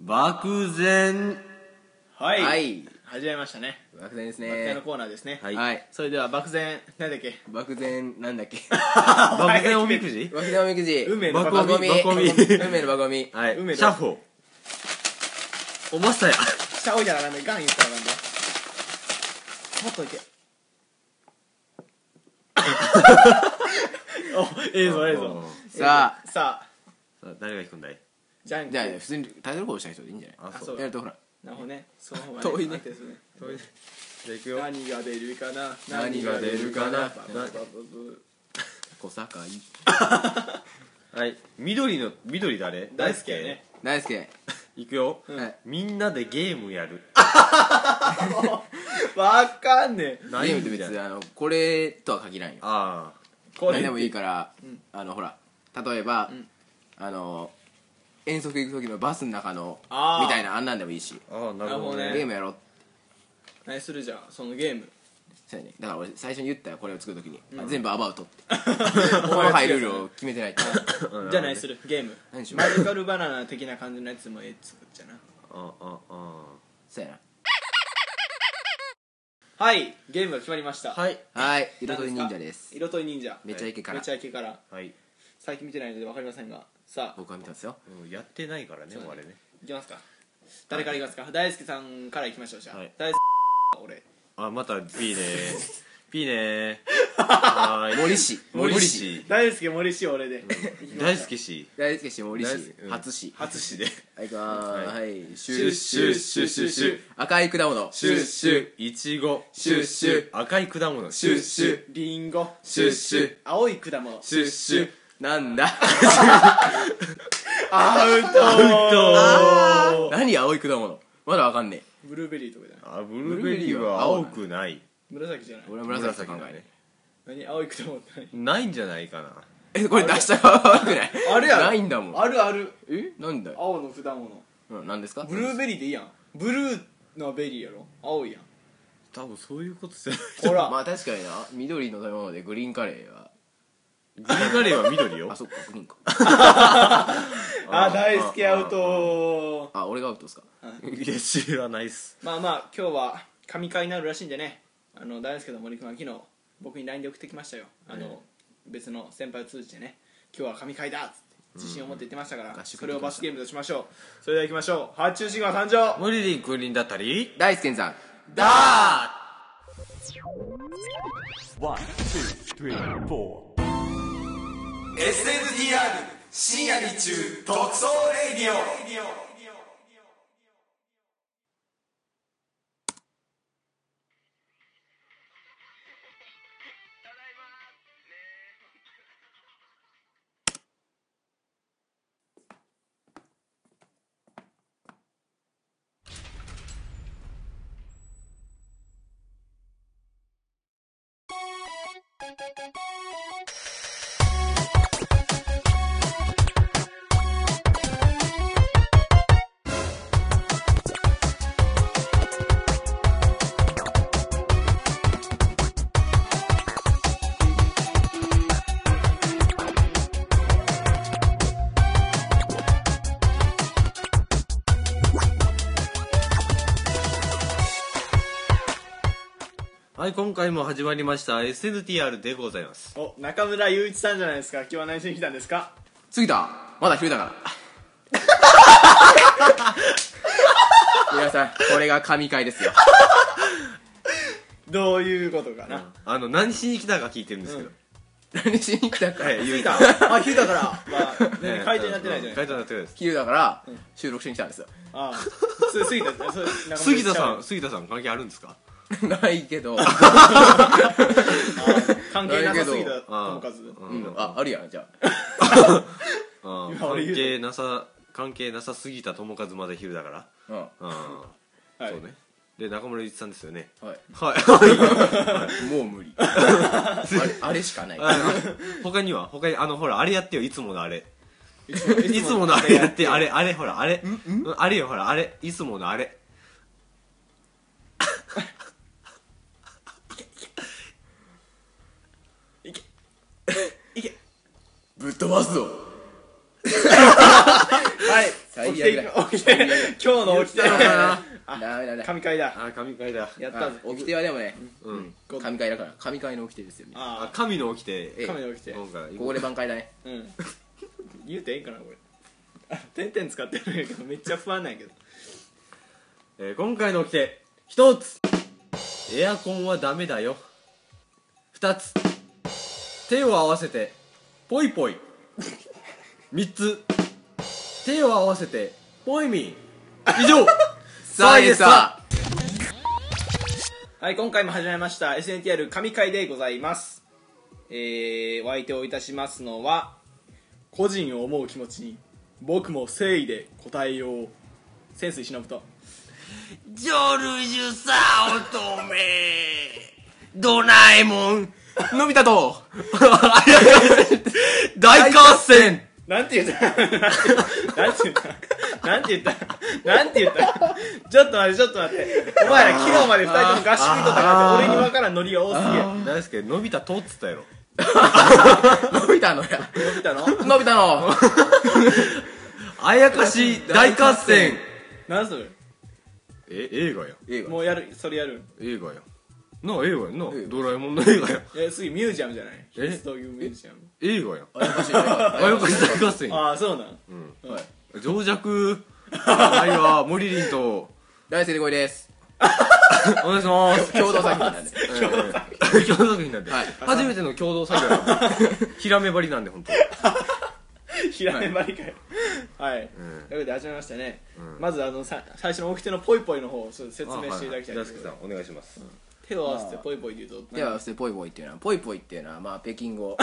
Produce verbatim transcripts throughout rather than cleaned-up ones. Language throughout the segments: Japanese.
漠然。 はい、 はい、 始めましたね。 漠然です漠然のね。 コーナーですね。 はいはい。 それでは漠然なんだっけ。 漠然なんだっけ。 漠然おみくじ。 漠然おみくじ。 運命のババコミコミ。 バコミ運命のバコミ。 はい。 運命のシャッフォー。おまさや。 下置いたらなんでガン言ったらなんで。もっといけ。お、ええぞええぞ。 さあ、 さあ、 さあ誰が引くんだい。 じゃんけん。 じゃあ普通にタイトルコールした人でいいんじゃない？ あ、 そそうう。 やるとほら。 なるほどね。その方が遠いね安定するね。 じゃあ行くよ。 何が出るかな。 何が出るかなババババブ小堺。 はい。緑の緑誰？ 大好きやね。 大輔。 行くよ。 うんはい。 みんなでゲームやる。 わかんねえ。 ゲームって別にあのこれとは限らんよ。 あこれ何でもいいからうん、 あのほら例えばんあの遠足行く時のバスの中のあーみたいなあんなんでもいいし、 あ。ああ、なるほどなるほどねね。 ゲームやろう。 何するじゃんそのゲーム。 そうやね。だから俺最初に言ったよこれを作る時に、 うんあ全部アバウトって細かいルールを決めてないうんじゃあ何するゲーム。 何しようマジカルバナナ的な感じのやつもええ作っちゃな。 あああそうやな。 はいゲームが決まりました。 あ。はい。 はい、色とり忍者です。 色とり忍者。 めちゃイケからめちゃイケからはい。 最近見てないので分かりませんが、さあ僕は見たんですよ。 うんやってないからね、我ね。 いきますか。誰からいきますか。大輔さんからいきましょう。じゃあ、 はい大輔俺あ、また P ね。P ね。はーい。 森氏森氏氏。 大輔森氏俺で、 大好きし。 大輔氏森氏大輔うん初氏。 初氏で。 はい、行きまーす。 ははい、シシュッシュッシュッシュッシュッ。 赤い果物。 シュッシュ。いちご。 シュッシュ。 赤い果物。シュッシュ。 リンゴ、 シュッシュ。 青い果物、 シュッシュ。 なんだ。 アウトと何青い果物。まだわかんねえ。 ブルーベリーとかじゃない。 あ、ブルーベリーは青くない。 紫じゃない。 俺は紫と考えね。 何青い果物って何。 ないんじゃないかな。 え、これ出したら悪くない？ あるやろないんだもん。 あるある。 え、なんだよ。 青の果物。 うん、なんですか？ ブルーベリーでいいやん。ブルーのベリーやろ。青いやん。 多分そういうことじゃない。 ほら、 まあ確かにな、緑の食べ物でグリーンカレーは。 グリーンカレーは緑よあ、。そっか、グリーンか。 あ、大好きアウト。 あ、俺がアウトですか？ いや、知らないっす。 まあまあ今日は神回になるらしいんでね、あの大輔と森君は昨日僕に ライン で送ってきましたよ。あの、別の先輩を通じてね、今日は神回だっつって自信を持って言ってましたから、 合宿それを罰ゲームとしましょう。それでは行きましょう。発注シグマ誕生。 モリリン君臨だったり。 大輔さん。 だー One, two, three, four. エスエヌディーアール 深夜日中特捜レディオ。 はい、今回も始まりました エスエヌティーアール でございます。 お、中村雄一さんじゃないですか。今日は何しに来たんですか。 杉田、まだ昼だから。皆さん、これが神回ですよ。 どういうことかな。 あの、何しに来たか聞いてるんですけど。 何しに来たか。 はい、ゆいだた。 あ、昼だから、まあ、ね、回答になってないじゃない回答になってないです。 昼だから、収録しに来たんですよ。 ああ、す杉田さん、それ中村杉田さん、杉田さん関係あるんですか？ ないけど。 関係なさすぎたない友和。 うん、あ、あるやん、じゃあー今俺言う関係なさ、関係なさすぎた友和まで昼だから。 あ。うん。 うん。 はいそうね。で、中村ゆういちさんですよね。 はい。 はい。 もう無理。あれ、あれしかない。 あの他には他に、あの、ほら、あれやってよ、いつものあれ。 いつもいつものあれやって、あれ、あれ、ほら、あれ。うんあれよ、ほら、あれ。いつものあれ。 ぶっ飛ばすぞ。 はい、 最起きて悪だ起きて今日の起きて言ったのかなあダメだね神回だあ神回だやったあぜ起きてはでもねうん神回だから神回の起きてですよねああ神の起きてええ神の起きてなんかここで挽回だねうん言うてええんかなこれあ点々使ってるんやけどめっちゃ不安なんやけどえー今回の起きて一つエアコンはダメだよ二つ手を合わせてポイポイ三つ手を合わせてポイミン以上さあいえさはい、今回も始めました エスエヌティーアール 神回でございます。えー、お相手をいたしますのは個人を思う気持ちに僕も誠意で答えよう潜水忍とジョルジュサ乙女ドラえもんのび太と大合戦なんて言ったなんて言ったなんて言ったなんて言ったちょっと待ってちょっと待ってお前ら昨日までふたりとも合宿行っとったからって俺に分からんノリが多すぎる何ですけどのび太とっつったやろのび太のや伸びたののび太のあやかし大合戦何それえ映画や映画もうやるそれやる映画やなあ映画やな映画ドラえもんの映画やえ次ミュージアムじゃないえヒストリーミュージアム映画やあやかしい映画あやかし大合戦やああそうなんはい情弱ないわモリリンと大輔でこいですお願いします共同作品なんで共同作品共同作品なんで、 はい初めての共同作業なんでひらめばりなんで本当ひらめばりかよはい、 んということで始めましたね、 うんまずあのさ最初の起きてのポイポイの方をちょっと説明していただきたいん大輔ですけど、 さんお願いします手を合わせてポイポイで言うとではそしてポイポイっていうのはポイポイっていうのはまあ北京語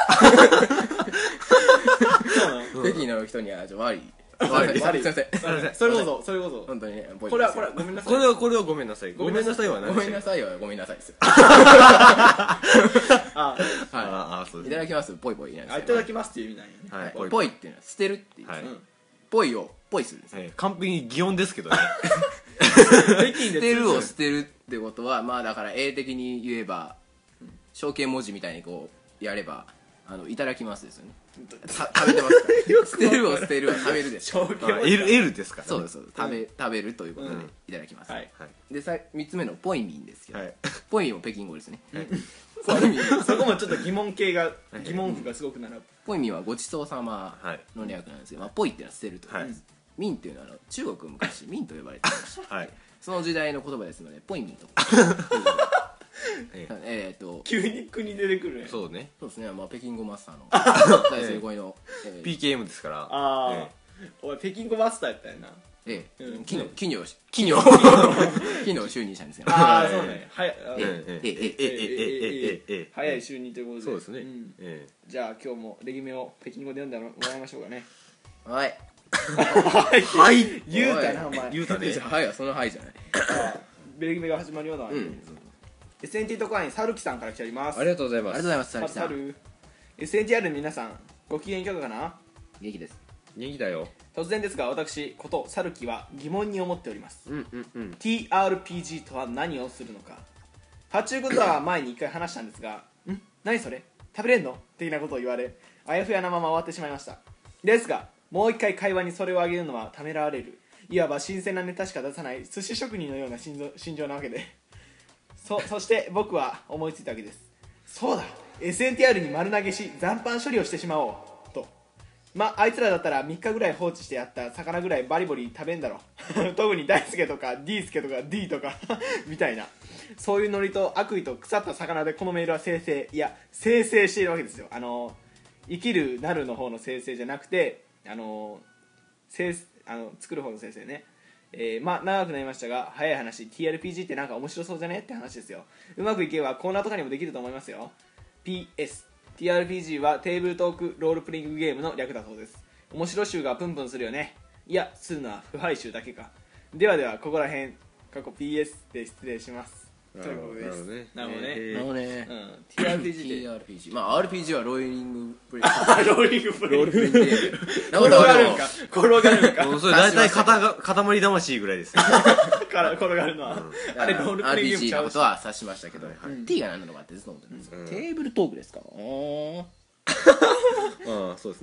そうなの北京の人にはちょっと悪い悪い悪いすいませんすいませんそれこそそれこそ本当にねポイポイこれはこれはごめんなさいこれはこれはごめんなさいごめんなさいは何ごめんなさいはごめんなさいですあはああそういいただきますポイポイなんですあいただきますっていう意味なんやねはいはいポイっていうのは捨てるっていうはいうんポイをポイするんですはい完璧に擬音ですけどね北京で捨てるを捨てるってことはまあだから英的に言えば象形文字みたいにこうやればあのいただきますですよねさ食べてますから捨てるを捨てるは食べるです正気あ L, L ですからねそうですそうです食べ食べるということでうんいただきますはいはいでさみっつめのポイミンですけどはいポイミンも北京語ですねポイミンそこもちょっと疑問系が疑問符がすごく並ぶポイミンはごちそうさまの略なんですけどまあポイっていうのは捨てるということですミンっていうのはあの中国昔ミンと呼ばれていましたはいその時代の言葉ですのでポイミンとええっと急に国出てくるねそうねそうですねまあ北京語マスターの大成語のえーピーケーエム ですからああえお前北京語マスターやったやなええうん機能機能機能機能就任者ですよああそうねはいあえええええええええええ早い就任ということでそうですねんえじゃあ今日もレギュメを北京語で読んでもらいましょうかねはいはい言うたなお前言うたねはいはそのはいじゃないレギュメが始まるような、 うんエスエヌティー 特派員サルキさんから来ておりますありがとうございますありがとうございますサル佐々木さんサル エスエヌティーアール の皆さんご機嫌いかがかな元気です元気だよ突然ですが私ことサルキは疑問に思っておりますうんうんうんティーアールピージー とは何をするのかパチューことは前に一回話したんですがん何それ食べれんの的なことを言われあやふやなまま終わってしまいましたですがもう一回会話にそれをあげるのはためらわれるいわば新鮮なネタしか出さない寿司職人のような心臓心情なわけでそ, そして僕は思いついたわけですそうだ エスエヌティーアール に丸投げし残飯処理をしてしまおうとまあいつらだったらみっかぐらい放置してやった魚ぐらいバリバリ食べんだろ特に大輔とか D 助とか D とかみたいなそういうノリと悪意と腐った魚でこのメールは生成いや生成しているわけですよあの生きるなるの方の生成じゃなくてあの生あの作る方の生成ねえー、まあ長くなりましたが早い話 ティーアールピージー ってなんか面白そうじゃねって話ですようまくいけばコーナーとかにもできると思いますよ ピーエス ティーアールピージー はテーブルトークロールプレイングゲームの略だそうです面白集がプンプンするよねいやするのは腐敗集だけかではではここら辺過去 ピーエス で失礼しますということですなるほどねなるほどねうん、ティーアールピージー でティーアールピージー まあ アールピージー はローリングプレイローリングプレイングプレイで転がるんか転がるんかもうそれ大体塊が塊魂ぐらいですねから転がるのは、あれロールプレイングゲームアールピージーちゃうしのことは指しましたけど、 はい T が何なのかってずっと思ってるんですよ、テーブルトークですかあーああそうですね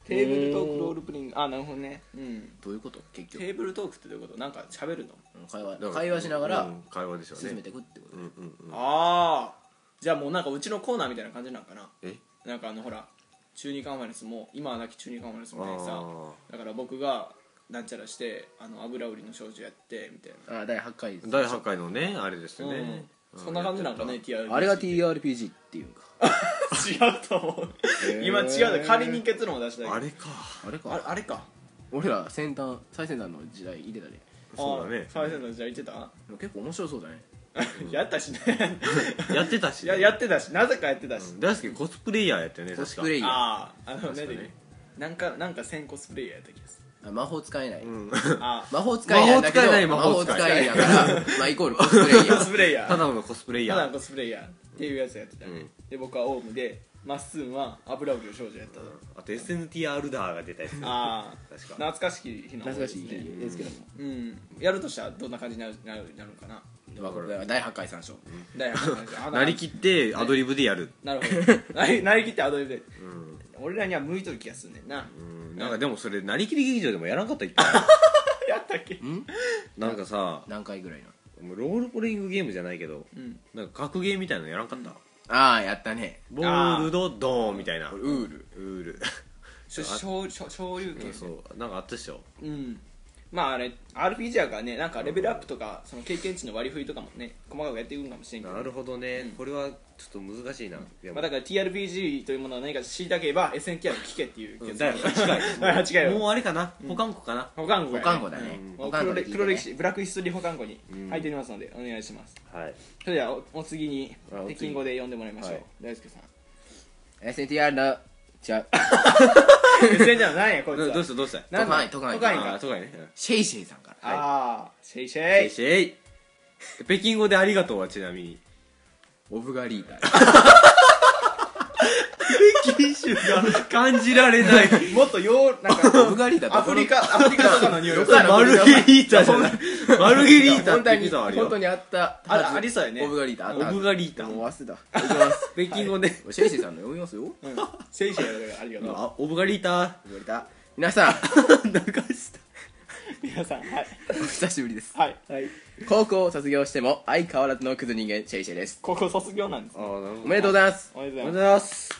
テーブルトークロールプレイング、あ、なるほどね。うん。 どういうこと結局テーブルトークってどういうこと？なんか喋るの？ 会話だから会話しながらうん会話でしょうね進めていくってことうんうんうんああ。じゃあもうなんかうちのコーナーみたいな感じなんかな。 えなんかあのほら中二カンファレンスも今はなき中二カンファレンスみたいにさ、 あだから僕がなんちゃらしてあの油売りの少女やってみたいな。 あだいはちかいですだいはちかいのねあれですよねうん、そんな感じなんかね ティーアールピージーあれが ティーアールピージー っていうんか違うと思う今違うで仮に結論を出したけどあれかあれかあれあれか俺ら先端最先端の時代入れたねそうだねあ最先端じゃあ言ってたでも結構面白そうだねやったしねやってたしねややってたしなぜかやってたし、 うん大輔コスプレイヤーやったよねコスプレイヤーあああのね確かになんかなんか先コスプレイヤーやった気がするあ魔法使えない、 うんあ魔法使えないんだけど魔法使えない魔魔法法使え使えだからまあイコールコスプレイヤコースプレイヤーただのコスプレイヤーただのコスプレイヤーっていうやつやってたね、 うんで僕はオウムでまっすーは油売りの少女やったの、 あと エスエヌティーアール ダーが出たやつああ確か懐かしき日の懐かしいですね日ですけどもうんやるとしたらどんな感じになるなるなるかなわかるだからだいはちかい参照だいはちかいあなりきってアドリブでやるなるほどなりなりきってアドリブでうん俺らには向いとる気がするねんなうんなんかでもそれなりきり劇場でもやらんかったっけやったっけなんかさ何回ぐらいのもうロールプレイングゲームじゃないけどうんなんか格ゲーみたいなのやらんかったああやったねボールドドーンみたいなこれウールウールしょ昇昇昇竜拳そうなんかあったっしょうんまああれ アールピージー やからねなんかレベルアップとかその経験値の割り振りとかもね細かくやっていくんかもしれんけどなるほどねこれはちょっと難しいなでもまあ、だから ティーアールピージー というものを何か知りたければ エスエヌティーアール 聞けっていううんだいはちかいだいはちかいもうあれかな保管庫かな保管庫やね保管庫だねもう保管庫で聞いてね黒歴史ブラックヒストリー保管庫にうん入っておりますのでお願いしますはいそれではおお次にあお次北京語で読んでもらいましょう、 はい大輔さんエスエヌティーアール のじゃエスエヌティーアール じゃないやこいつはどどうしたどうしたなんだ都会都会都会かあそうかいねシェイシェイさんからああシェイシシェイェイシェイ北京語でありがとうはちなみにオブガリータ北京臭が感じられないもっとようなんかオブガリータアフリカアフリカとかの匂いカマルゲリータじゃないマルゲリータって本当にピザあるよ本当にあったあはずありそうやねオブガリータあったはずオブガリータもう忘れたいきます北京語でシェイシェイさんの読みますよオうんシェイシェイやからありがとうあオブガリータブガリータ皆さん流した皆さんはいお久しぶりですはいはい高校を卒業しても相変わらずのクズ人間シェイシェイです高校卒業なんですあなるほどおめでとうございますおめでおめでとうごとうございますざいます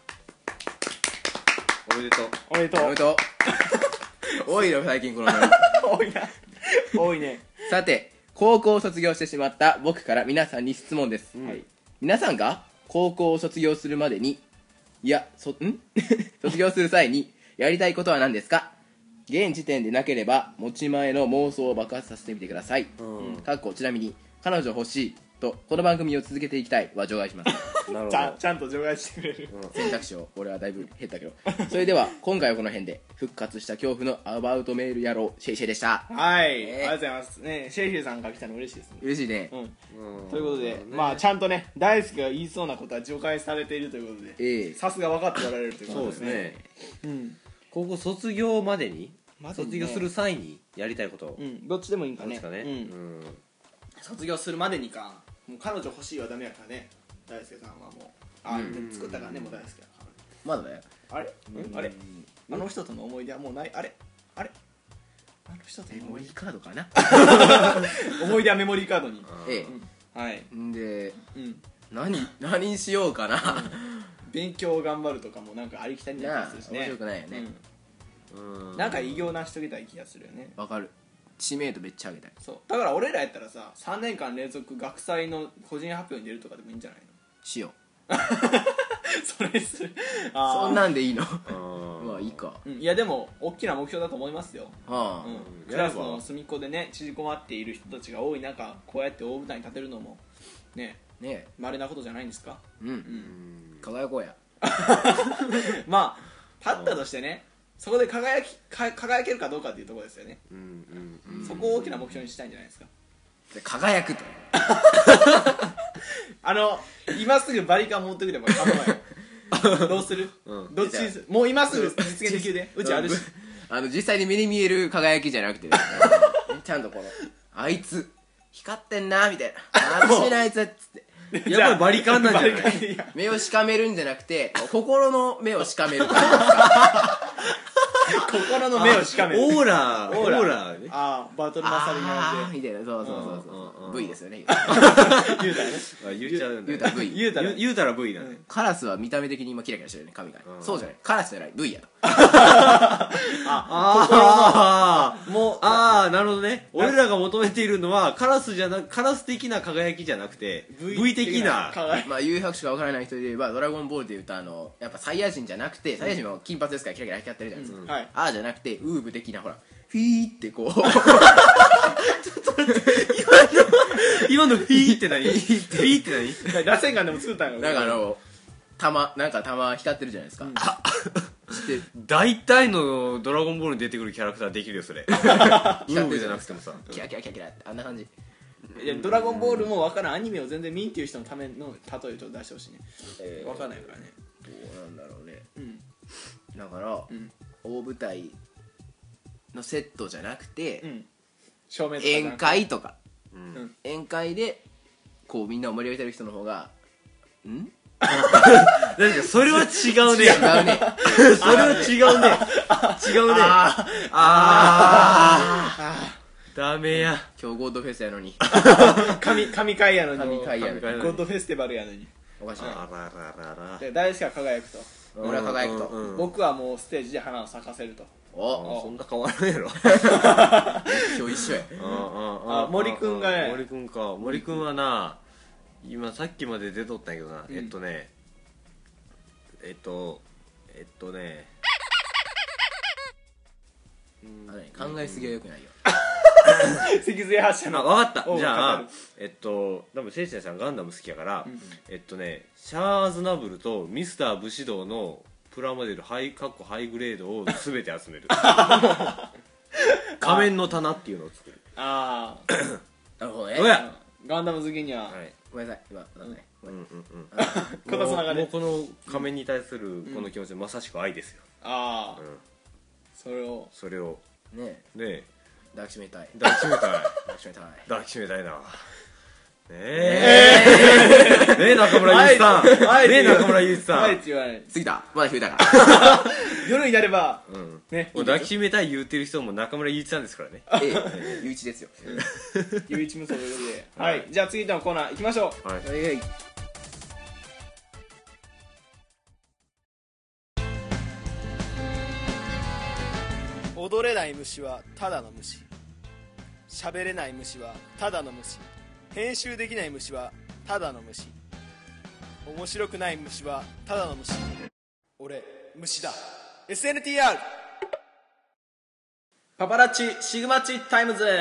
おめでとうおめでとうおめでとう多いよ最近このノリ多いな多いねさて高校を卒業してしまった僕から皆さんに質問です、 んはい、皆さんが高校を卒業するまでにいやそん卒業する際にやりたいことは何ですか？現時点でなければ持ち前の妄想を爆発させてみてください、 うんかっこちなみに彼女欲しいとこの番組を続けていきたいは除外しますなるほちゃんどちゃんと除外してくれる選択肢を俺はだいぶ減ったけどそれでは今回はこの辺で復活した恐怖のアバウトメール野郎シェイシェイでしたはい、 ねありがとうございますねシェイシェイさんが来たの嬉しいですね嬉しいねうんうんということで、 なるほどねまあちゃんとね大輔が言いそうなことは除外されているということでええさすが分かっておられるというこそうとですねですねうん高校卒業までにまずね卒業する際にやりたいことうんどっちでもいいんかねどっちかねうんうん卒業するまでにかもう彼女欲しいはダメやからね大輔さんはもうあ、 うんでも作ったからねもう大輔だかまだだよらあれ、うん、あれあの人との思い出はもうないあれあれあの人との思いメモリーカードかな出思い出はメモリーカードにえはい、 えんでうん、 何何にしようかな勉強頑張るとかもなんかありきたりななあ気がするしね面白くないよねうん、なんか偉業成し遂げたい気がするよねわかる知名度めっちゃ上げたいそうだから俺らやったらささんねんかん連続学祭の個人発表に出るとかでもいいんじゃないしよのそれするうあーそんなんでいいのあーまあいいかうんいやでも大きな目標だと思いますよ、 はあ、 うん、クラスの隅っこでね縮こまっている人たちが多い中こうやって大舞台に立てるのもねね稀なことじゃないんですかえうん、 うん輝こうやまあ立ったとしてねそこで輝きか輝けるかどうかっていうところですよね、 うんうんうんそこを大きな目標にしたいんじゃないですかで輝くとあの今すぐバリカン持ってくれば構わないどうする、 うんどっちにするもう今すぐ実現できるでうちあるしあの実際に目に見える輝きじゃなくて、ね、ちゃんとこのあいつ光ってんなみたいな楽しいなあいつっつってやっぱりバリカンなんじゃないバリカンいや目をしかめるんじゃなくて心の目をしかめる感じですか心の目をしかめる。 オーラオーオーララね。 ああバトルマサリあーなんでみたいな、そうそうそううんうんそううん V ですよね。 言うたらねあ言っちゃうんだ言うたら V 言うたら言う言うたら V だね。 カラスは見た目的に今キラキラしてるよね、髪が、 うんそうじゃない、カラスじゃない V やと。 ああもうああなるほどね。俺らが求めているのはカラスじゃなカラス的な輝きじゃなくて V 的な。 輝きまあ有白しか分からない人で言えばドラゴンボールで言うと、あのやっぱサイヤ人じゃなくて、サイヤ人は金髪ですからキラキラ光ってるじゃないですか、 はいああじゃなくてウーブ的な、ほらフィーってこう今のフィーって何？フィーって何？ 螺旋岩でも作ったんやなんかあの玉なんか玉光ってるじゃないですか、知ってる大体のドラゴンボールに出てくるキャラクターできるよそれ。ウーブじゃなくてもさ。 キラキラキラキラってあんな感じ。 いやドラゴンボールも分からん、アニメを全然見んっていう人のための例えをちょっと出してほしいね、 えー分からないからね。 どうなんだろうね。 うんだから、 うん大舞台のセットじゃなくて、 うん照明とかじゃなく宴て会とか、 うん宴会でこうみんなを盛り上げてる人の方がんなんかそれは違うね。 違うね。 それは違うね。違うね。ああダメや。 今日ゴードフェスやのに神神会やのに神会やのに神会ゴッドフェスティバルやのにおかしいな。 あらららら。 で誰しか輝くと、 俺は輝くと、 うんうん僕はもうステージで花を咲かせると。 おそんな変わらんやろ。 今日一緒や。 あ森くんがね森くんか。森くんはな、今さっきまで出とったんやけどな、 うんえっとねえっとえっとねあのね考えすぎはよくないよ。 脊髄発射あの分かった。 おうじゃあ語るえっと多分せいちゃんさんガンダム好きやから、 んえっとねシャアーズナブルとミスター武士道のプラモデルハイカッコハイグレードを全て集める。仮面の棚っていうのを作る。 あなるほどね。 どうやあガンダム好きには、 はい。 ごめんなさい、今なんかね、ごうんめんうんうん。 このつながりもうもうこの仮面に対するこの気持ちはまさしく愛ですよ。 ああ、 うん。 それをそれをねね抱きしめたい。 抱きしめたい。 抱きしめたい。 抱きしめたいな。ねえ。ねえ中村祐一さん。 はいねえ中村祐一さん。 はいって言わない。 過ぎたまだ増えたから夜になればうん。 ねもう抱きしめたい言うてる人も中村祐一さんですからね。 ええ、ゆういちですよ。 唯一無双ということで、は、 はいいじゃあ次のコーナー行きましょう。 はい。 はいはい。 踊れない虫はただの虫、喋れない虫はただの虫、編集できない虫はただの虫、面白くない虫はただの虫、俺虫だ。 エスエヌティーアール パパラッチシグマッチタイムズ。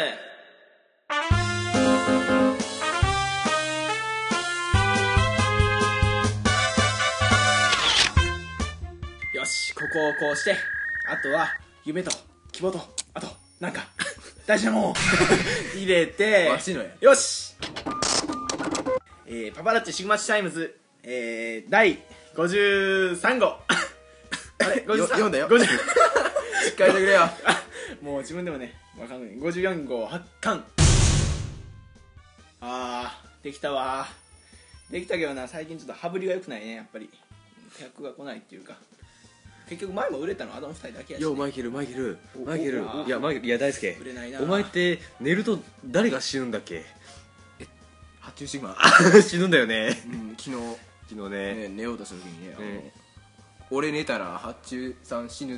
よし、ここをこうして、あとは夢と希望と、あとなんか大事なもんを入れて、 わしのやよし、えー、パパラッチシグマッチタイムズ、えー、だいごじゅうさん号あれごじゅうさんよ読んだよごじゅうしっかりしてくれよ。 もう自分でもねわかんない。ごじゅうよん号発刊。あーできたわー。できたけどな、最近ちょっと羽振りが良くないね、やっぱり客が来ないっていうか、結局前も売れたのはあのふたりだけやし、ね、 よマイケルマイケルおマイケルおいやマイケルいや大輔売れないな。 お前って寝ると誰が死ぬんだっけ？ 発注シグマ。 死ぬんだよね。 うん、昨日昨日ね。 ね寝ようとした時にね、あのね俺寝たら発注さん死ぬ。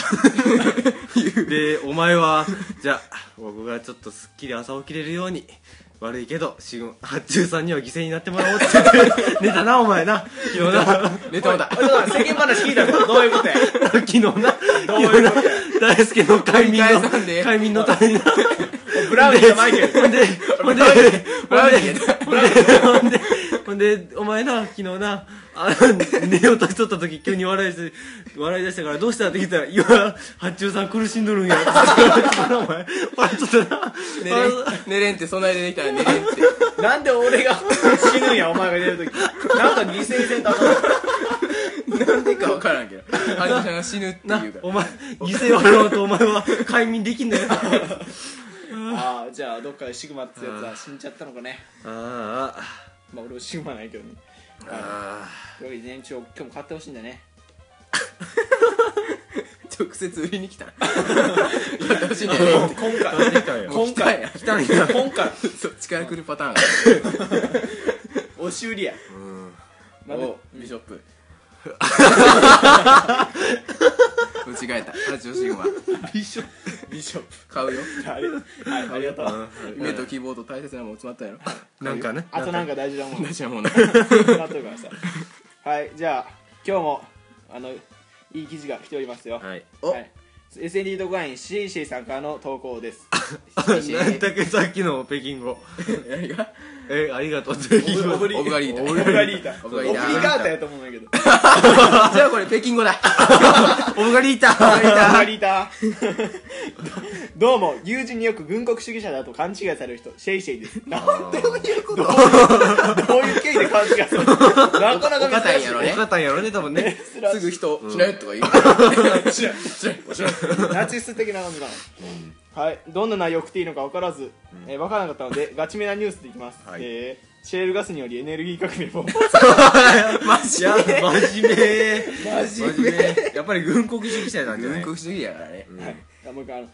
でお前はじゃあ僕がちょっとすっきり朝起きれるように悪いけどシグ発注さんには犠牲になってもらおうって言って寝たなお前な昨日な寝たもんだ。 おいちょっと世間話聞いたぞ。どういうことや。 昨日などういうことや。 大輔の快眠繰り返さんでの快眠のためになブラウニーとマイケル。 ほんでほんでブラウニーほんでほんでお前な昨日なあ寝ようとしとった時急に笑いして笑い出したからどうしたって聞いたら今発注さん苦しんどるんやってお前笑っとったな寝れん寝れんって備えでできたら寝れんってなんで俺が死ぬんや、お前が出るとき。なんか犠牲にせんとあかん。 なんでか分からんけど患者さんが死ぬってな言うからお前犠牲を払うとお前は快眠できんのよああ、じゃあどっかでシグマってやつは死んじゃったのかね。 ああまあ俺はシグマないけどね。 あというわけでね、一応今日も買ってほしいんだね。 ち直接売りに来たやってほしいんだよね今回来たんや今回来たんや今回そっちから来るパターンが押し売りやうんまだおビショップ間違えたラジオシグマビショップビショッ買うよプはい、はい、ありがとう夢と希望と大切なもの詰まったんやろなんかねあとなんか大事なもの大事なものなっとるからさはいじゃあ今日もあのいい記事が来ておりますよはいおはい、エスエヌディー 特派員シェイシェイさんからの投稿ですなんだっけさっきの北京語何がえありがとう北京語オブリオブガリータオブガリータオブガリータオブリガータやと思うんだけどじゃあこれ北京語だオブガリータオブガリータどうも友人によく軍国主義者だと勘違いされる人シェイシェイですなんでどういうことどういう経緯で勘違いするのなかなか珍しいお堅いんやろね分かったんやろね多分ねすぐ人しないとか言うナチス的な感じなの、はい、どんな内容を送っていいのか分からず、えー分からなかったのでガチめなニュースでいきます、 はいえーシェールガスによりエネルギー革命勃いやマジで真面目真面真面目やっぱり軍国主義者なんじゃない軍国主義やからねはい、あもう一回あの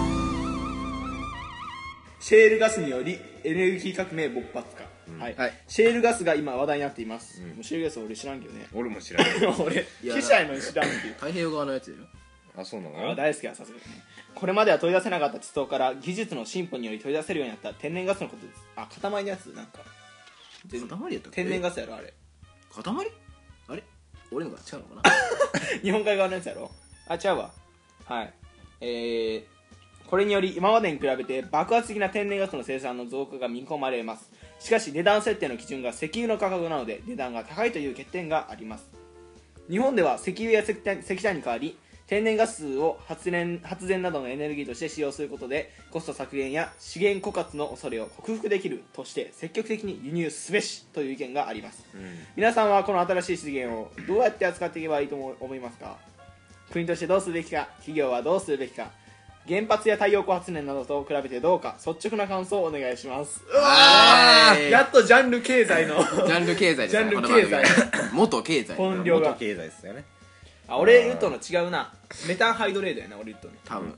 シェールガスによりエネルギー革命勃発か、はいはいシェールガスが今話題になっています、もうシェールガスは俺知らんけどね俺も知らない俺いや記者やのに知らんっていう太平洋側のやつよあそうなあの大好きはさすがにねこれまでは取り出せなかった地層から技術の進歩により取り出せるようになった天然ガスのことですあ塊のやつなんか塊やったっけ天然ガスやろあれ塊あれ俺のが違うのかな日本海側のやつやろあ違うわはいえー、これにより今までに比べて爆発的な天然ガスの生産の増加が見込まれますしかし値段設定の基準が石油の価格なので値段が高いという欠点があります日本では石油や石炭石炭に代わり天然ガスを発電発電などのエネルギーとして使用することでコスト削減や資源枯渇の恐れを克服できるとして積極的に輸入すべしという意見があります、うん、皆さんはこの新しい資源をどうやって扱っていけばいいと思いますか国としてどうするべきか企業はどうするべきか原発や太陽光発電などと比べてどうか率直な感想をお願いしますうわやっとジャンル経済のジャンル経済ですジャンル経済元経済本領が元経済ですよねあ俺言うとの違うなメタンハイドレードやな俺言うとね多分、 うん、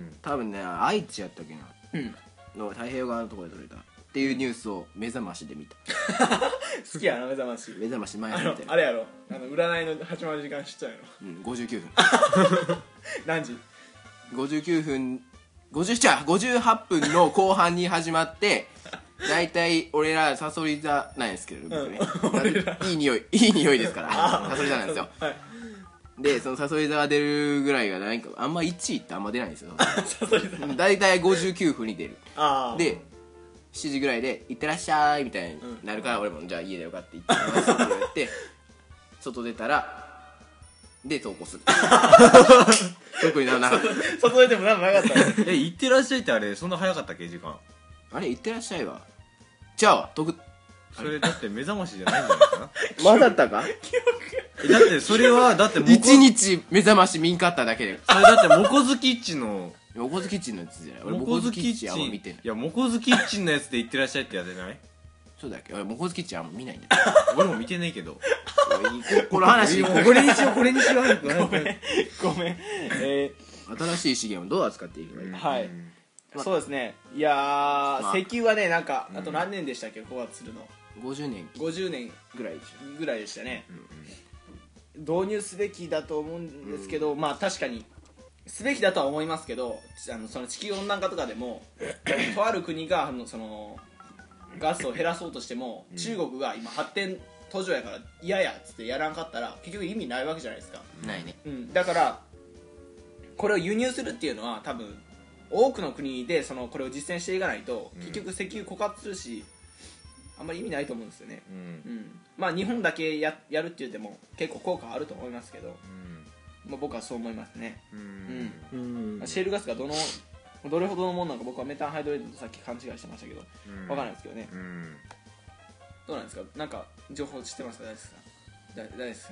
多分ね愛知やったっけな、 うん、 の太平洋側のところで撮れたっていうニュースを目覚ましで見た好きやな目覚まし目覚まし前あのに見てあれやろあの占いの始まる時間知っちゃうやろうんごじゅうきゅうふん何時ごじゅうきゅうふんごじゅうじゃあごじゅうはっぷんの後半に始まって大体俺らサソリ座なんですけど僕ね、うん、いい匂いいい匂いですからサソリ座なんですよ、はい、でそのサソリ座が出るぐらいがなんかあんまいちいってあんま出ないんですよサソリ座大体ごじゅうきゅうふんに出るあでしちじぐらいで「いってらっしゃい」みたいになるから、うん、俺もじゃあ家でよかって行ってきますって言って外出たらで投稿する特にななかった外出てもなんもなかったえ行ってらっしゃいってあれそんな早かったっけ時間あれ行ってらっしゃいわじゃあ得それだって目覚ましじゃないんじゃないかなまだったかえだってそれはだって一日目覚まし見んかっただけでそれだってモコズキッチンのモコズキッチンのやつじゃない俺モモコズキッコズキッチンチンあんま見てんいやモコズキッチンのやつで行ってらっしゃいってやってないそうだっけ俺モコズキッチンあんま見ないんだよ俺も見てないけどこの話これにしようこれにしよう早くごめんごめんえ新しい資源をどう扱っていけばいいー、はいまそうですねいやー、 まあ、 石油はねなんかあと何年でしたっけ枯渇するのごじゅうねんごじゅうねんぐらいでしぐらいでしたね、導入すべきだと思うんですけど、まあ確かにすべきだとは思いますけどあのその地球温暖化とかでもとある国があのそのガスを減らそうとしても、うん、中国が今発展途上やから嫌やっつってやらんかったら結局意味ないわけじゃないですかないね、 うん、だからこれを輸入するっていうのは多分多くの国でそのこれを実践していかないと、うん、結局石油枯渇するしあんまり意味ないと思うんですよね、うんうん、まあ日本だけ や, やるって言っても結構効果あると思いますけど、うんまあ、僕はそう思いますね、うんうん、シェールガスがどのどれほどのものなのか僕はメタンハイドレードとさっき勘違いしてましたけど、うん、分からないですけどね、うん、どうなんですかなんか情報知ってますか大好きさん大好きさん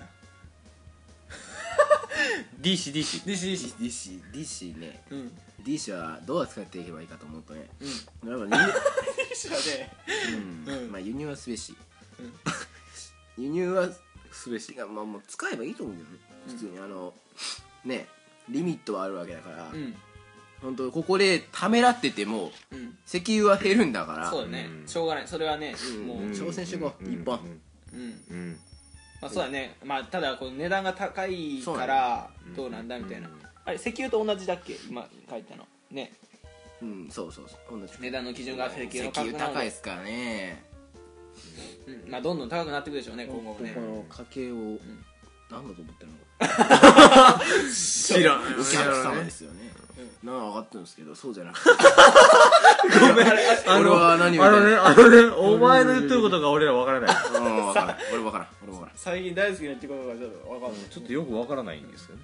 ディーシー ディーシーディーシー ディーシーディーシー ディーシーね、うん、ディーシーはどう扱っていけばいいかと思うとね、うん、やっぱ輸入ディーシーはね、うんうん、まあ輸入はすべし、うん、輸入はすべしがまあもう使えばいいと思うけどね、普通にあのねリミットはあるわけだから、 うん本当ここでためらっててもうん石油は減るんだから、 そうだね、 うんしょうがない、それはね、 うんもう、 挑戦していこう、一本うんうんまあ、そうだね、まあ、ただこの値段が高いそうだねからどうなんだみたいな、 うんあれ石油と同じだっけ今書いたのね、 うんそうそうそう同じ値段の基準が石石油の価格油なので高いですからね。 うんまあ、どんどん高くなっていくでしょうね今後もねこの家計を何だと思ってるの知らんお客様ですよね、なあ分かってるんですけどそうじゃなくてごめん俺は何をあのね言いあのねお前の言ってることが俺ら分からないたいのうん分からん俺分からん俺分からん最近大好きなってことがちょっと分かんないちょっとよく分からないんですよね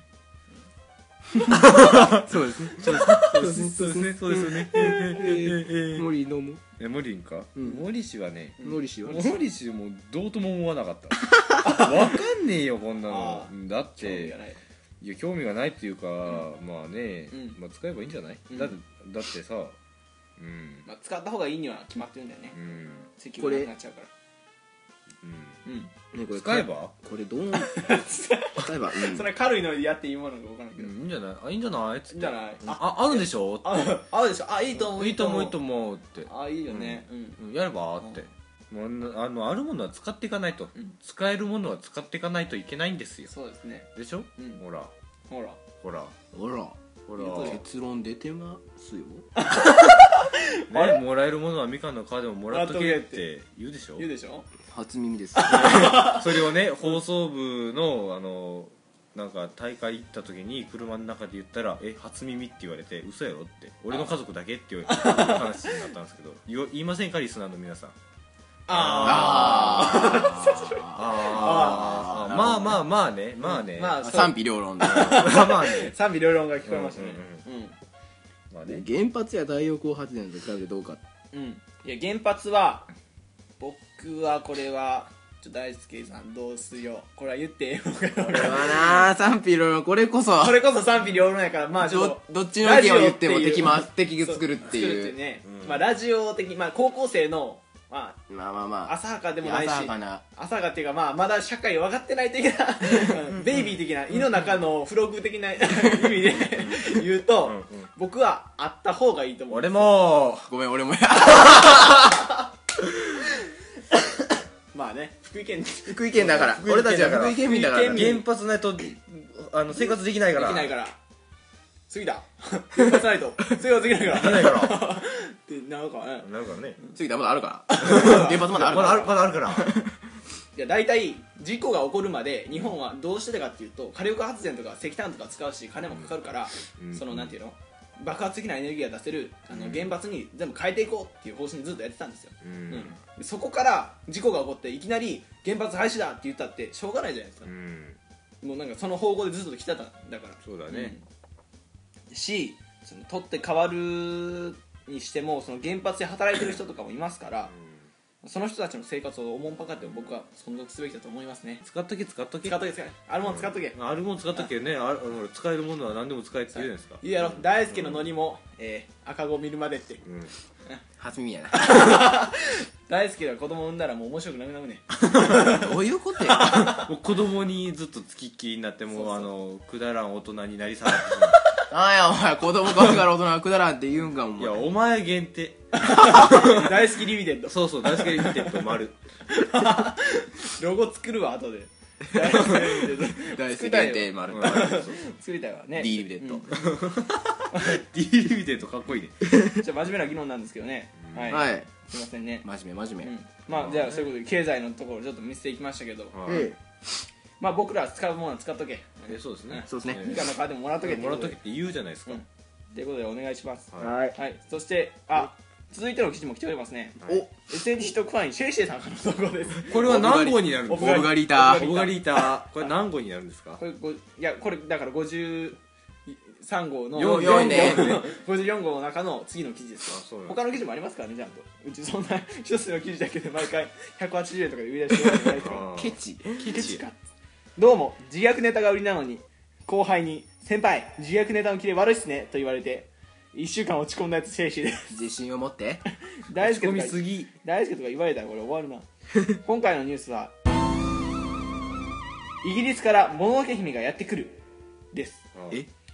そうですねそうですそうですねそうですよね森飲むえモリンかうん森氏はね森氏はモリ氏もどうとも思わなかった分かんねえよこんなのあだっ興味てがないいや興味がないっていうかまあねうんまあ使えばいいんじゃないうんだってだってさうんまあ、使った方がいいには決まってるんだよねうん石油がなくなっちゃうからうんうんねこれ使えばこれどう使えばうんそれは軽いのでやっていいものか分からんけど、 うんいいんじゃないあいいんじゃないつっていいんじゃないあああるでしょってあ合うでしょあいいと思ういいと思ういいと思うってあいいよねうん、 うんやればってもうあのあるものは使っていかないとうん使えるものは使っていかないといけないんですよそうですねでしょうんほらほらほらほらほ言うとるら結論出てますよねもらえるものはみかんの皮でももらっとけって言うでしょ言うでしょ初耳ですそれをね放送部のあのなんか大会行った時に車の中で言ったら「え初耳?」って言われて「嘘やろ?」って「俺の家族だけ?」っていう話になったんですけど言言いませんかリスナーの皆さんあああまあまあまあねまあねまあそう賛否両論でまあまあね賛否両論が聞こえましたねうんまあね原発や太陽光発電と比べてどうかうん、うん、いや原発は僕はこれはちょっと大輔さんどうすよこれは言ってええのかなこれはな賛否両論これこそこれこそ賛否両論やからまあちょっとどどっちの意見を言ってもラジオ敵まっていう敵が作るっていう作るってね、 うんまあラジオ的まあ高校生のままあまあまああ浅はかでもないし浅はかな浅はかっていうかまあまだ社会分かってない的なうんベイビー的な胃の中の付録的な意味で言うと、 うんうん僕はあった方がいいと思う俺もごめん俺もまあね福井県で福井県だから福井県俺たちはだから福井県民だから福井県原発ないとあの生活できないからきないから次だ原発ないと生活できないからできないからってなるからねなんかね次だまだあるから原発まだあるからまだあるまだあるからいや大体事故が起こるまで日本はどうしてたかっていうと火力発電とか石炭とか使うし金もかかるから、 うんそのなんていうの爆発的なエネルギーが出せるあの原発に全部変えていこうっていう方針でずっとやってたんですよ、 ううんんでそこから事故が起こっていきなり原発廃止だって言ったってしょうがないじゃないですかう、んもうなんかその方向でずっと来てたんだからそうだねうんしその取って変わるにしてもその原発で働いてる人とかもいますから、その人たちの生活をおもんぱかって僕は存続すべきだと思いますね。 使っとけ使っとけ使っとけ使っとけあるもん使っとけ、 あるもん使っとけねあるほら使えるものは何でも使えって言うじゃないですかいいやろ大輔のノリも、えー赤子を見るまでってうん初耳や大輔が子供産んだらもう面白くなくなるねなどういうことやもう子供にずっとつきっきりになってもうそうそうあのくだらん大人になりさらってあやお前子供かから大人はくだらんって言うんかもいやお前限定大好きリミテッドそうそう大好きリミテッド丸ロゴ作るわ後で大好きリミテッド大好き作りたいよ限定丸うん作りたいわね D リミテッドうん D リミテッドかっこいいねじゃあ真面目な議論なんですけどね、はい、 はいすいませんね、 真面目真面目うん、まあじゃあそういうことで経済のところちょっと見せていきましたけど、 はいえまあ僕ら使うものは使っとけえそうですねそうですねミカのカードももらっとけもらっとけっって言うじゃないですかいうことでお願いしますはいはいはいそしてあ続いての記事も来ておりますねはいおエスエヌティー 取得ファインシェイシェイさんからの投稿ですこれは何号になるんですかオブオブガリータオブガリーターこれ何号になるんですかこれごいやこれだからごじゅうさん号のよんよんねごじゅうよん号の中の次の記事ですあそうなんだ他の記事もありますからねちゃんとうちそんな一つの記事だけで毎回ひゃくはちじゅうえんとかで売り出してるわけじゃないからあーケチケチかどうも自虐ネタが売りなのに後輩に「先輩自虐ネタのキレ悪いっすね」と言われていっしゅうかん落ち込んだやつシェイシーです自信を持って大輔とか込みすぎ大輔とか言われたらこれ終わるな今回のニュースはイギリスからもののけ姫がやってくるですえ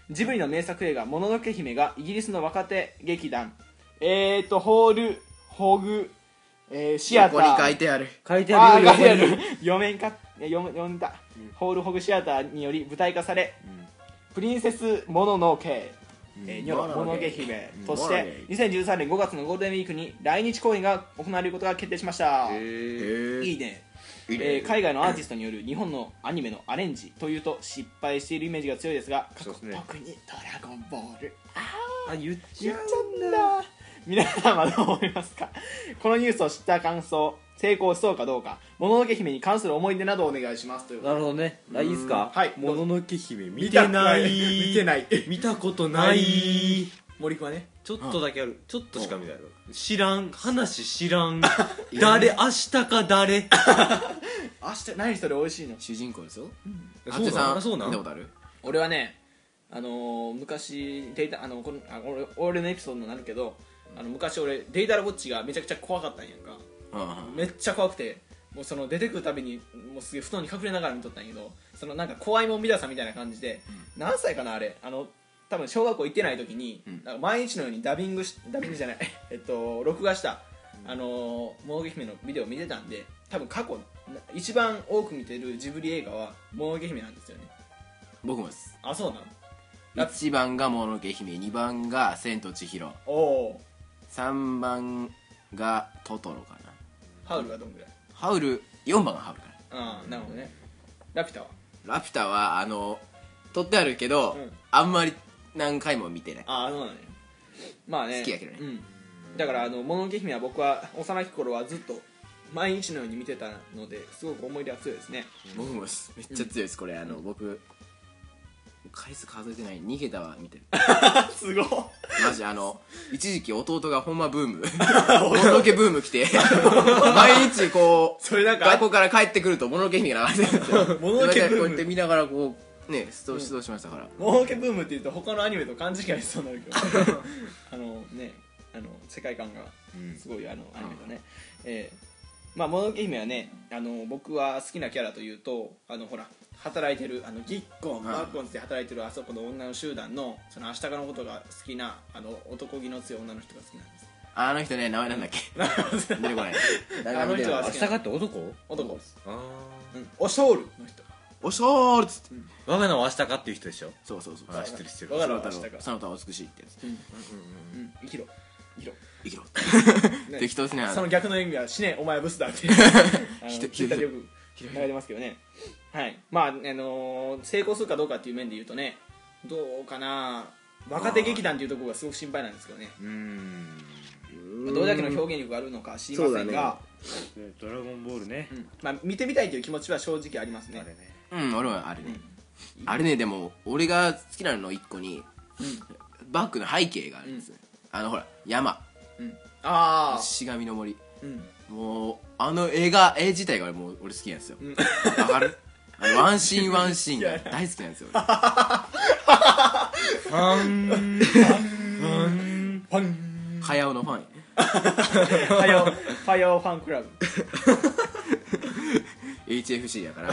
ジブリの名作映画「もののけ姫」がイギリスの若手劇団えーとホールホグ、えーシアタここに書ーいてある。 書いてああるよー書いてあ横にる読めんかいや読め読んだ、ホールホグシアターにより舞台化され、プリンセスもののけ、えーニョロもののけ姫としてにせんじゅうさんねんごがつのゴールデンウィークに来日公演が行われることが決定しました。 へいいね。 いいねえー海外のアーティストによる日本のアニメのアレンジというと失敗しているイメージが強いですが、 そうですね特にドラゴンボールあ言っち言っゃうちゃうんだ。皆さんはどう思いますか？このニュースを知った感想、成功しそうかどうか、もののけ姫に関する思い出などをお願いしますという。 なるほどね。あいいっすか？ はいもののけ姫見見てない見てない見たことない森君はね。 ちょっとだけあるちょっとしか見ないの知らん話知らん誰明日か誰明日何それ美味しいの？ 主人公ですよ。 そうなんさんそうなん見たことある？ 俺はね、あのー昔データあのこのあ俺俺のエピソードになるけど、あの昔俺デイタラウォッチがめちゃくちゃ怖かったんやんか。 うんめっちゃ怖くて、もうその出てくるたびにもうすげえ布団に隠れながら見とったんやけど、そのなんか怖いもん見たさみたいな感じで、何歳かなあれ、あの多分小学校行ってない時に、 んなんか毎日のようにダビングしダビングじゃないえっと録画したあのーもののけ姫のビデオを見てたんで、多分過去一番多く見てるジブリ映画はもののけ姫なんですよね。 僕もです。 あ、そうなの？ いちばんがもののけ姫、にばんが千と千尋、 おお。 さんばんがトトロかな。 ハウルはどんぐらい？ ハウル、よんばんがハウルかな。 ああ、なるほどね。ラピュタは？ ラピュタはあの撮ってあるけど、 うんあんまり何回も見てない。 ああ、そうなのよ。まあね、 好きやけどねうん、だからあのもののけ姫は僕は幼き頃はずっと毎日のように見てたのですごく思い出が強いですね。 僕もですめっちゃ強いですこれ。あの僕回数数えてないにけたは見てる。 すごい。 マジあの一時期弟がほんまブームもののけブーム来て毎日こうそれなんか学校から帰ってくるともののけ姫が流れてるんですよ。 もののけブームこうやって見ながらこうね出動出動しましたから。 もののけブームっていうと他のアニメと勘違いしそうになるけどあのね、あの世界観がすごいあのアニメとね、えーまあもののけ姫はね、あの僕は好きなキャラというと、あのほら働いてるあのギッコンマーコンって働いてるあそこの女の集団のその明日かのことが好きなあの男気の強い女の人が好きなんです。 あの人ね名前なんだっけ出てこない。 あの人は明日かって男男、 あうん、オショールの人。 おしょーっつってあ我が名は明日かっていう人でしょそうそうそう。 あ知ってる知ってる我が名その他は明日か。 のその他は美しいってやつ。 うん、生きろ生きろ、 いけろね適当ですね。あのその逆の意味は死ねお前ブスだってあのひどいツイッターでよく流れてますけどね。はいまあ、あのー成功するかどうかっていう面で言うとね、どうかな、若手劇団っていうところがすごく心配なんですけどね、 うーんまあ、どれだけの表現力があるのか知りませんが、 ドラゴンボールねうんまあ、見てみたいという気持ちは正直ありますね。 あれねうん俺はあるね。あれねでも俺が好きなの一個にバックの背景があるんですよ。あのほら山うん、ああ、 しがみの森、 うんもうあの絵が絵自体がもう俺好きなんですよ。わかる？あのワンシーンワンシーンが大好きなんですよ。俺ファンファンはやおのファン。 はよはよファンクラブエイチエフシー やから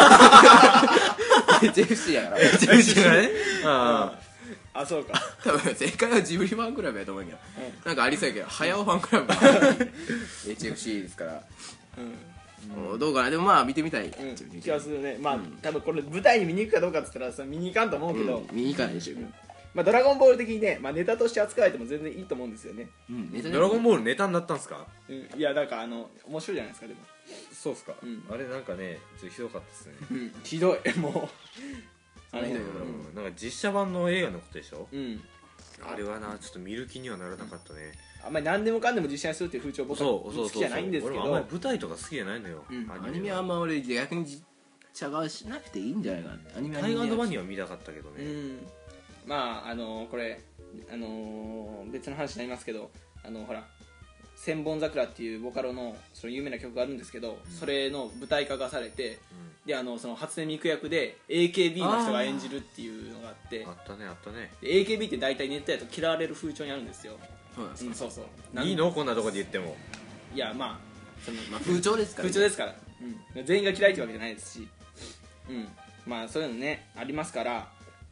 エイチエフシー やからエイチエフシー がねああ、そうか。 多分正解はジブリファンクラブやと思うんやけど、なんかありそうやけどはやおファンクラブが エイチエフシー ですからうんどうかな。でもまあ見てみたい、 うん、気がするね。まあ、多分これ舞台に見に行くかどうかって言ったらさ見に行かんと思うけど、 うん、見に行かないでしょ、 まあ、ドラゴンボール的にね、まあ、ネタとして扱われても全然いいと思うんですよね。 うん、ネタードラゴンボールネタになったんすかうん、いやなんかあの面白いじゃないですかでも、 そうっすかうんあれなんかねちょっとひどかったっすねうん、ひどいもうあのひどいようんなんか実写版の映画のことでしょうんあれはなちょっと見る気にはならなかったねあんまり何でもかんでも実写にするっていう風潮僕はそうそうそう好きじゃないんですけ俺もあんまりど、 舞台とか好きじゃないのようんアニメはあんま俺逆に実写がしなくていいんじゃないかな。アニメはタイガーバニニーは見たかったけどねうん、まああのこれあの別の話になりますけど、あのほら千本桜っていうボカロのその有名な曲があるんですけど、それの舞台化がされて、であのその初音ミク役で エーケービー の人が演じるっていうのがあってあったねあったねで エーケービー って大体ネットやと嫌われる風潮にあるんですよ。 そうなんですか。 うん、そうそうなんいいのこんなとこで言ってもいやまあその、 まあ風潮ですから、 風潮ですから、うん、全員が嫌いってわけじゃないですし、うん、まあそういうのねありますから、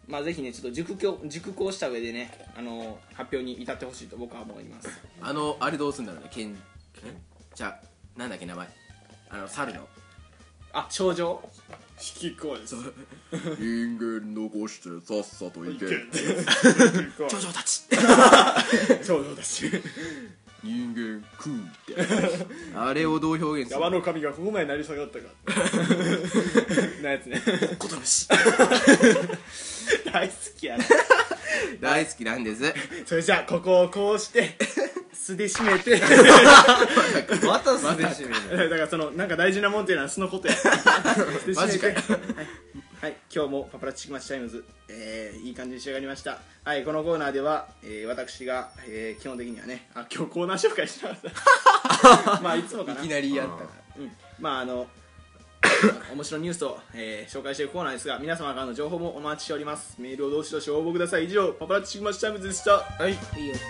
まあぜひねちょっと熟考熟考した上でね、あの発表に至ってほしいと僕は思います。 あのあれどうすんだろうね、けんじゃあなんだっけ名前、あの猿のあ、症状引きこです人間残してさっさと行け症状たち症状たち人間食うってあれをどう表現する山の神がここまで成り下がったかなやつねことむし大好きやね大好きなんです。 それじゃあここをこうして素で締めてまた素で締めるだからそのなんか大事なもんっていうのは素のことやマジかよはい、今日もパパラッチチキマッシュタイムズ、えー、いい感じに仕上がりました。はい、このコーナーでは、えー、私が、えー、基本的にはね、あ、今日コーナー紹介しなかったまあいつもかないきなりやったから、 うん、まああの面白いニュースを、えー、紹介していくコーナーですが、皆様からの情報もお待ちしております。メールをどしどし応募ください。以上、パパラッチチキマッシュタイムズでした。はい、いいよ。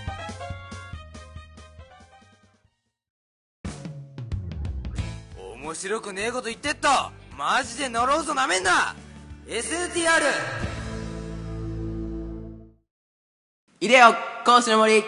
面白くねえこと言ってっとマジで呪うぞなめんな エスエヌティーアールいでよ講師の森。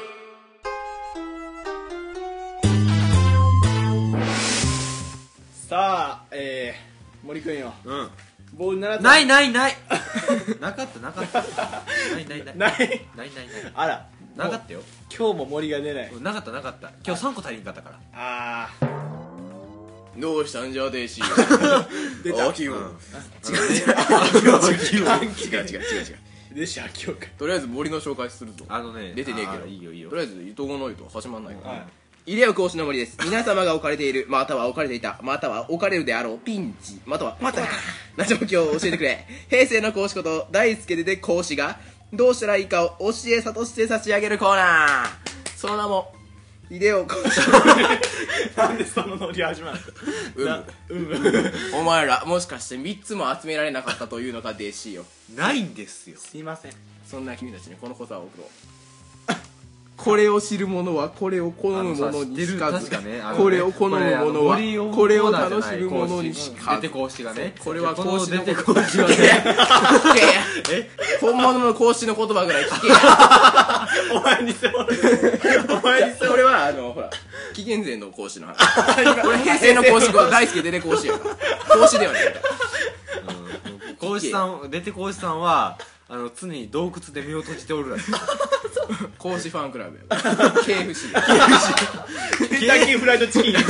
さあ、えー、森くんよ、 うんボール習ったないないないなかったなかったないないないないないないないあら、 なかったよ。 今日も森が出ない。 なかったなかった今日さんこ足りんかったから。 あどうしたんじゃでしー出た。 秋をうん違う違う違う違う違う違うでし秋岡とりあえず森の紹介するぞ。 あのね出てねえけどあーいいよいいよとりあえず糸がないと始まんないから、 はい入れよ講師の森です。皆様が置かれているまたは置かれていたまたは置かれるであろうピンチまたはまたはな状況を教えてくれ。平成の講師こと大輔でで講師がどうしたらいいかを教え諭して差し上げるコーナー、その名も入れよ講師なんでそのノリ始まるうなむうむお前らもしかしてみっつも集められなかったというのか弟子よ。 ないんですよ。 すいません。 そんな君たちにこの言葉を送ろう。これを知る者はこれを好む者にしかず、 あのさ知ってる確かねあのねこれを好む者はこれあのこれを楽しむ者にしかず。 出て講師がねこれはこの講師の出て講師がね聞けえ本物の講師の言葉ぐらい聞けやお前にせもお前にせこれはあのほら紀元前の講師の話これ平成の講師こと大輔出て講師やから講師ではない講師さん出て講師さんはあの常に洞窟で身を閉じておるらしい。 講師ファンクラブやから ケーエフシーケンタッキーフライドチキンケン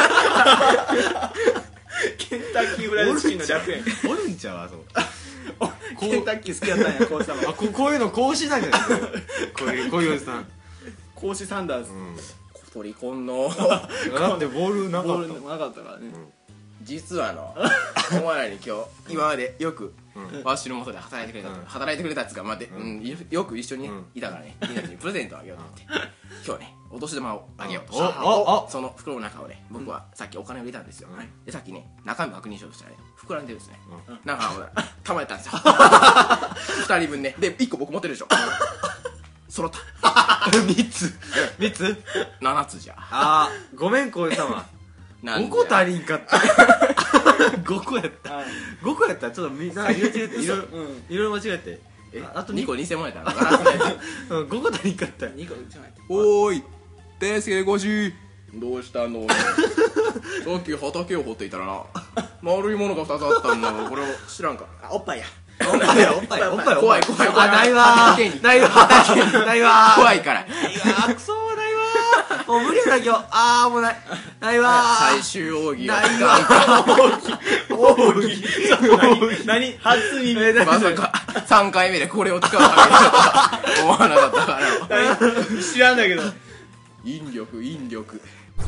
タッキーフライドチキンの略やんおるんちゃうあそうケンタッキー好きやったんや講師さんはあここういうの講師だけどこういうこういうおじさん講師サンダース小鳥こんのだってボールなかっボールなかったからね実はのお前らに今日今までよくわしの元で働いてくれた、 うん働いてくれたっつうか、まあでうんよよく一緒にね、 うんいたからねみんなにプレゼントをあげようと思って今日ねお年玉をあげようとおしたおおその袋の中をね僕はさっきお金を入れたんですよ、 うんでさっきね中身確認しようとしたらね膨らんでるんですね、 うんなんかたまれたんですよふたりぶんねでいっこ僕持ってるでしょ揃ったみっつみっつななつじゃあーごめん講師様なんごじゃこ足りんかったごこやったはいごこやったらちょっとみんな色違えていろいろうんいろいろ間違えてえあとににこ偽物やったらガラスのやつうんごこ足りんかったにこじゃないおーい大輔講師どうしたのさっき畑を掘っていたらな丸いものがふたつあったんだがこれを知らんかあおっぱいやおっぱいおっぱいおっぱい怖い怖い怖いあないわ畑にーないわーないわー怖いからないわーくそーないわーもう無理やな今日あーもうないないわー最終奥義をないわー奥義ちょっと何何初耳えーまさかさんかいめでこれを使うわけだと思わなかったから何知らんだけど引力引力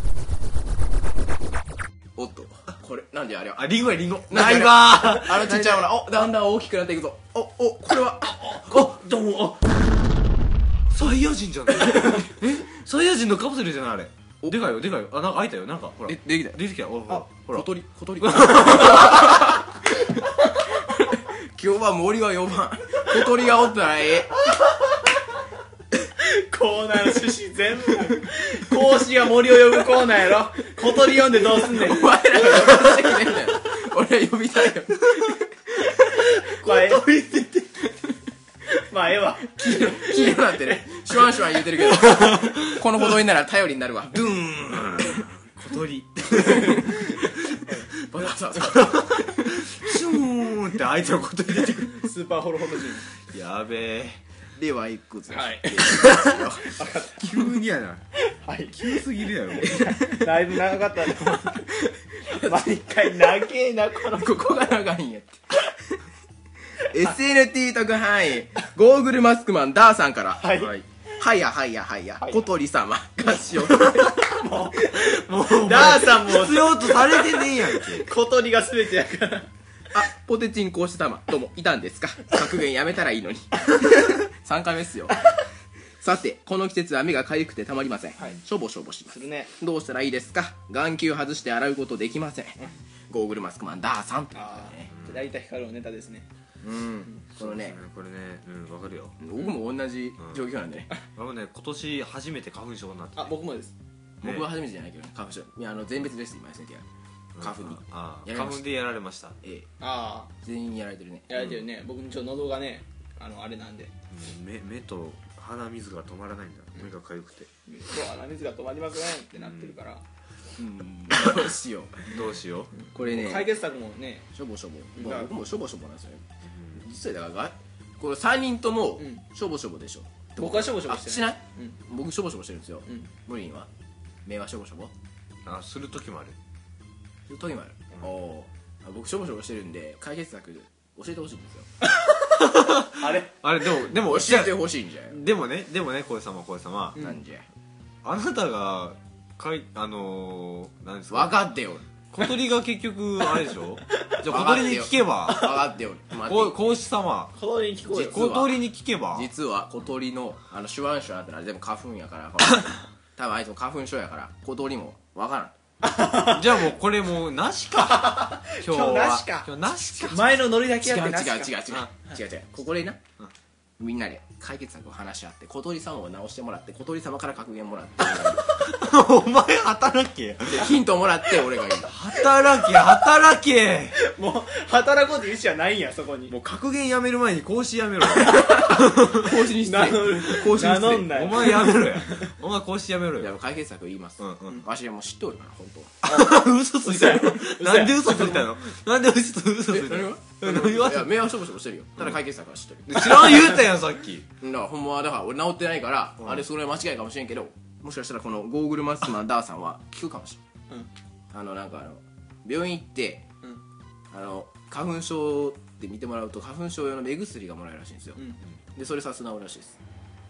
おっとこれなんであれはあリンゴやリンゴななんいわあのちっちゃいものおだんだん大きくなっていくぞおおこれはーあどうもあサイヤ人じゃないえサイヤ人のカプセルじゃないあれでかいよでかいよあなんか開いたよなんかほらでできたよ出てきたよほらほら小鳥小鳥今日は森はよばん小鳥がおったらええコーナーの趣旨全部講師が森を呼ぶコーナーやろ小鳥呼んでどうすんねんお前らが呼ばなきゃいけないんだよ俺は呼びたいよこれまあええわ黄色黄色なってねシュワンシュワン言うてるけどこのほどになら頼りになるわドゥーン小鳥バタバタシューンって相手の小鳥出てくるスーパーホロホロジやべえではいくぞはい急にやなはい急すぎるやろだいぶ長かったと思う毎回長えなこのここが長いんやってエスエヌティー 特派員ゴーグルマスクマンダーさんからはいはいはやはやはやはい小鳥様合唱もうダーさんも必要とされてねえやんけ小鳥が全てやからあポテチン講師様どうもいたんですか格言やめたらいいのにさんかいめっすよさてこの季節は目がかゆくてたまりません、 はい、 しょぼしょぼしますするねどうしたらいいですか眼球外して洗うことできません、ゴーグルマスクマンダーさんということでね成田光のネタですねうんこのねこれねうんわかるよ僕も同じ状況なんでね、 俺もね今年初めて花粉症になってあ僕もですね僕は初めてじゃないけどね花粉症いやあの全別です今先生が花粉にああやられました花粉でやられましたええああ全員やられてるねやられてるね、僕ちょっと喉がねあのあれなんで目目と鼻水が止まらないんだ目がかゆくてそう鼻水が止まりませんってなってるから、 うんどうしようどうしようこれね解決策もねしょぼしょぼ、 うんまあ僕もしょぼしょぼなんですよね実際だからがこれさんにんともうんしょぼしょぼでしょ僕はしょぼしょぼしてるあしないうん僕しょぼしょぼしてるんですようん無理には目はしょぼしょぼあする時もあるそういう時もあるおおー僕しょぼしょぼしてるんで解決策教えてほしいんですよあれあれでもでも教えてほしいんじゃでもねでもね小江様小江様うんなんじゃあなたがかいあのー何ですか分かってよ小鳥が結局あれでしょじゃあ小鳥に分かってよ聞けば分かってよ待こって講師様小鳥に聞こえよ実は小鳥に聞けば実は小鳥のあのシュワンシュワンってのは全部花粉やから多分あいつも花粉症やから小鳥も分からんじゃあもうこれもうなしか今日は今日なしか今日なしか前のノリだけ違う違うやってなしか違う違う違う違うここでなみんなで解決策を話し合って小鳥様を直してもらって小鳥様から格言もらってお前働けでヒントもらって俺が言う働け働けもう働こうという意思はないんやそこにもう格言やめる前に講師やめろ講師にして名乗る講師にして名乗んないお前やめろやお前講師やめろよいや解決策言います、 うんうんわしはもう知っておるから本当は嘘ついたのなんで嘘ついたのなんで嘘つ嘘ついたの何がいや目はしょぼしょぼしてるよただ解決策は知ってる知らん言うたやんさっきだからほんまはだから俺治ってないから、あれそれは間違いかもしれんけどもしかしたらこのゴーグルマスクマンダーさんは聞くかもしれん、あのなんかあの病院行って、あの花粉症で見てもらうと花粉症用の目薬がもらえるらしいんですよ、でそれさす治るらしいです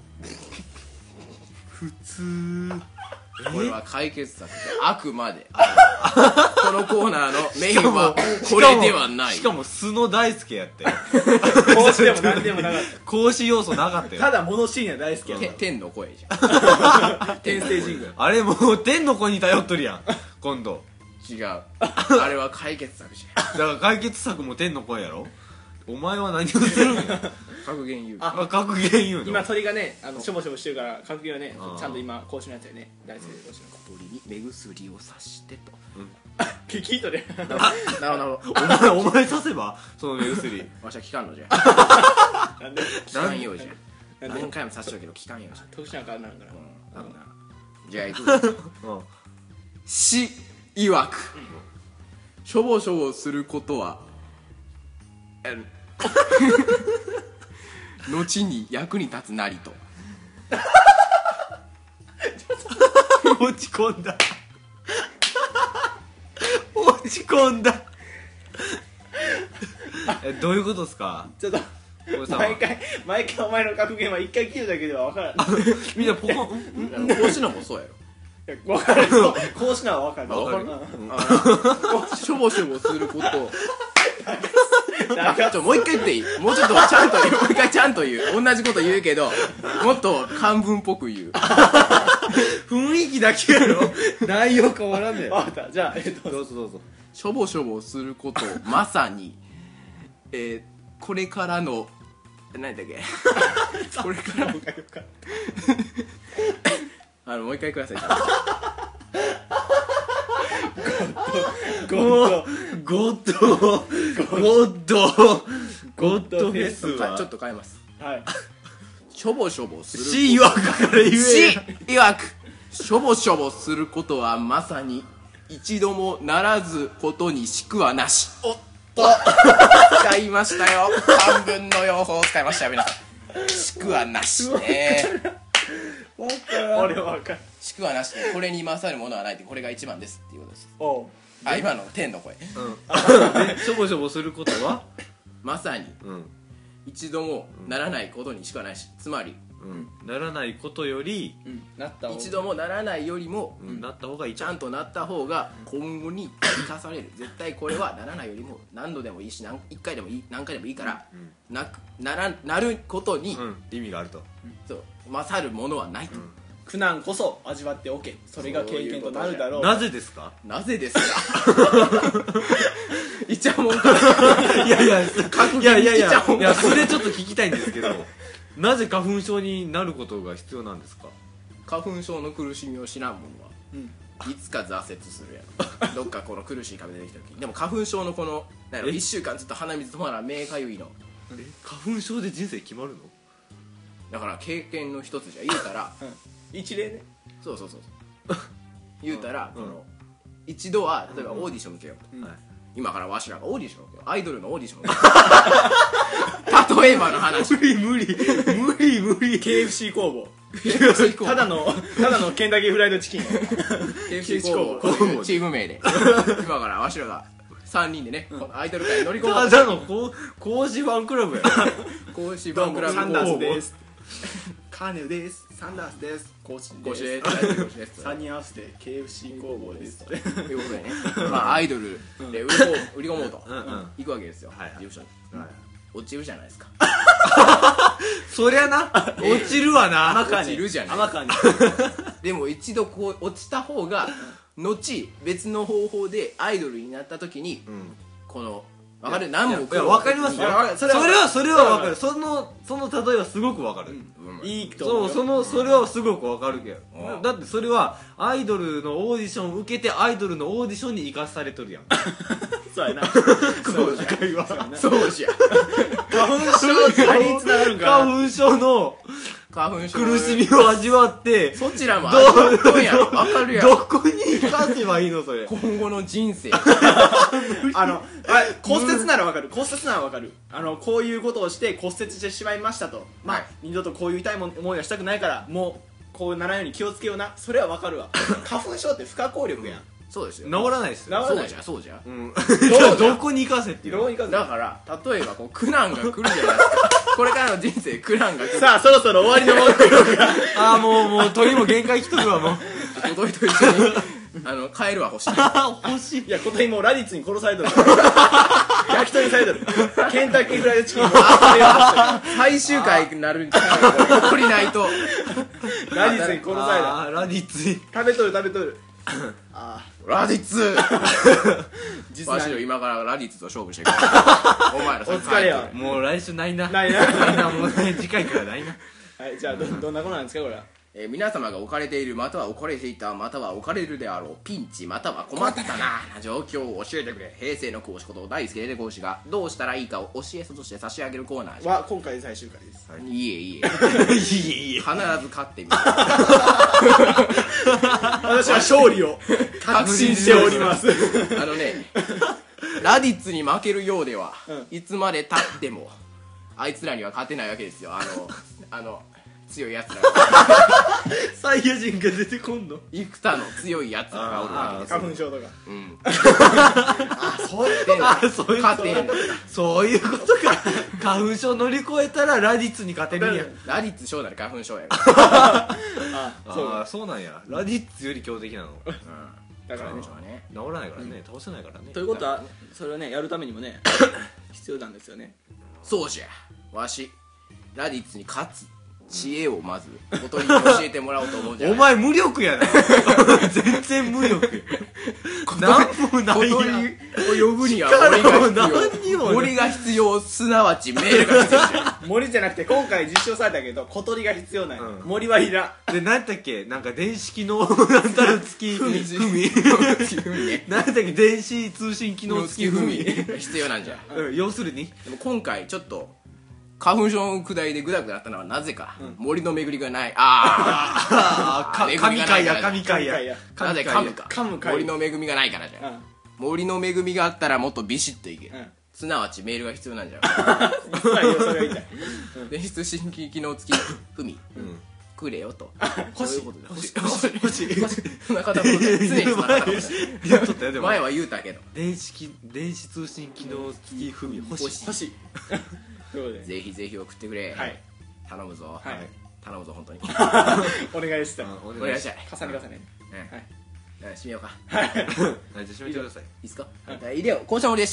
普通これは解決策であくまでこのコーナーのメインはこれではないしかも素の大輔やってこうしても何でもなかっ講師要素なかったよたただ物シーンは大好きやったて天の声じゃん天聖神宮あれもう天の子に頼っとるやん今度違うあれは解決策じゃんだから解決策も天の声やろお前は何をするんや格言言うあ格言言うの今鳥がねあのしょぼしょぼしてるから格言はねあーちゃんと今講師のやつやね大好きで講師の鳥に目薬をさしてと聞きとれなるほどなるほどお前お前刺せばその目薬わしは聞かんのじゃなんで聞かんようじゃなんで何回も刺しとるけど聞かんようじゃ特殊な顔になるから多分なじゃあ行くぞうんし曰くしょぼしょぼすることはえ後に役に立つなりと落ち込んだ落ち込んだえどういうことですかちょっとこれさ毎回毎回お前の格言は一回聞いただけでは分からんみんなポコン講師のもそうやろいや分かる講師なのは分かる分かるうんしょぼしょぼすることなんかちょもう一回言っていいもうちょっとちゃんと言うもう一回ちゃんと言う同じこと言うけどもっと漢文っぽく言う雰囲気だけやろ内容変わらんね分かったじゃあえっとどうぞどうぞしょぼしょぼすることまさにえー、これからの何だっけこれから分かる分かるあのもう一回くださいゴッドゴッドゴッドゴッドフェスはちょっと変えますはいしょぼしょぼするし曰くから言えし曰くしょぼしょぼすることはまさに一度もならずことにしくはなし。おっと使いましたよ。漢文の用法を使いましたよ皆さん。しくはなしね。 俺は分かる。 しくはなしで、これに勝るものはないって、これが一番ですっていうことです。 おうあ、今の天の声。 でしょぼしょぼすることはまさにうん一度もならないことにしかないし、つまりうんならないことよりうんなった方が一度もならないよりもうんなった方がいいちゃんとなった方が今後に生かされる。絶対これはならないよりも何度でもいいし、何一回でもいい、何回でもいいからなくならなることに、 うん意味があるとそう勝るものはないと。 苦難こそ味わっておけ。それが経験となるだろう。 なぜですかなぜですかいちゃもんからいやいやいやいやいやいちゃもんいやそれちょっと聞きたいんですけどなぜ花粉症になることが必要なんですか花粉症の苦しみを知らんものは、 うんいつか挫折するやろどっかこの苦しい壁出てきた時に。でも花粉症のこのなんやろえいっしゅうかんずっと鼻水止まらん目かゆいのえ花粉症で人生決まるのだから経験の一つじゃ言うたら一例ね。 そうそうそうそう言うたら、 うんこの一度は例えばオーディション受けようと、 うんはい今からわしらがオーディション受けようアイドルのオーディション受けよう例えばの話無理無理無理無理ケーエフシー 工房。 たただのただのケンタッキーフライドチキン。 ケーエフシー 工工房というチーム名で今からわしらがさんにんでね、このアイドル界に乗り込もうただのこう講師ファンクラブや講師どうもファンクラブサンダースです。カーネルです。サンダースです。コーチ講師で。 です講師です三人合わせて ケーエフシー 工房です。 ということでね、まあアイドルで売り込む売り込もうとうんうん行くわけですよ、 はいはい事務所にはい落ちるじゃないですか。 そりゃな落ちるわな甘か落ちるじゃない甘かに。 でも一度こう落ちた方が後別の方法でアイドルになった時にうんこの分かる何もいや分かりますよいやわかるそれそれははそれは分かるそのその例えはすごく分かるいいと思そううよ。 そのそれはすごく分かるけうんどだってそれはアイドルのオーディションを受けてアイドルのオーディションに生かされとるやんそうやな。 そうじゃ会話そうじゃ花粉症何につながるんかな。 花粉症の花粉症苦しみを味わってそちらもど味わっとんやろ分かるやどろこに生かせばいいのそれ今後の人生あの、あ骨折ならわかる。骨折ならわかる。あの、こういうことをして骨折してしまいましたと。まあ、 はい二度とこういう痛いもん思いはしたくないから、もう、こうならんように気をつけような。それはわかるわ。花粉症って不可抗力やん。 そうですよ治らないっすよ治らないそうじゃそうじゃうんじゃどこに生かせっていうのどうにかだから例えばこう苦難が来るじゃないですかこれからの人生苦難が来るさあ、そろそろ終わりのものというか。 ああもうもう鳥も限界来とるわもう弟と一緒にあの帰るわ欲しい欲しいいや、今年もうラディッツに殺されとる。焼き鳥されとる。ケンタッキーフライドチキンも最終回になるんじゃないか残りないとラディッツに殺された。 あーラディッツに食べとる食べとる。あラディッツあ、実わしの際。 今からラディッツと勝負していくからお前らお疲れよもう来週ないなないな。 ないなもうね次回からないなはい、じゃあど、どんなことなんですか、これは。 えー皆様が置かれているまたは置かれていたまたは置かれるであろうピンチまたは困ったな状況を教えてくれ平成の講師こと大輔で講師がどうしたらいいかを教えとして差し上げるコーナーじゃは、今回で最終回です。 いえいえいいいい必ず勝ってみる私は勝利を確信しております。 あのねラディッツに負けるようでは、 ういつまでたってもあいつらには勝てないわけですよあのあの強いやつらがサイヤ人が出てこんの幾多の強いやつらがおるわけですよ花粉症とか。 うんあ、そういうあそういう勝てんそういうことか花粉症乗り越えたらラディッツに勝てるんやラディッツ症なら花粉症やからあ、そうああそうなんやラディッツより強敵なのだからね花粉。症はね治らないからね倒せないからねということは、それをね、やるためにもね、必要なんですよね。 そうじゃわしラディッツに勝つ知恵をまずおとりに教えてもらおうと思うんじゃないお前無力やな全然無力なんもない小やん鳥を呼ぶには力を森が何にも必要森が必要すなわちメールが必要じゃん森じゃなくて、今回実証されたけど、小鳥が必要なんや。 うん森はいらん。 で何やったっけなんか電子機能なんたら付きふみふみね何やったっけ電子通信機能付きふみ必要なんじゃうん要するにでも今回ちょっと花粉症の下りでグダグダなったのはなぜか、森の巡りがないあああ神回や神回やなぜ噛むか噛むかい森の恵みがないからじゃん、 うん森の恵みがあったらもっとビシッといける、 うんすなわちメールが必要なんじゃんそれが言いたい電子通信機能付きふみくれよと欲しいそういうことで欲しい欲しい欲しい欲しいそんな方も常にそんな方も言っとったよでも前は言うたけど電子機電子通信機能付きふみ欲しい欲しいということでぜひぜひ送ってくれ、 はい頼むぞ、 はい頼むぞ本当にお願いしたおお願いしたい、 重ね重ねうんはい、締めようかはいじゃあ閉めてくださいいいっすか、はい、いでよ今週も森でした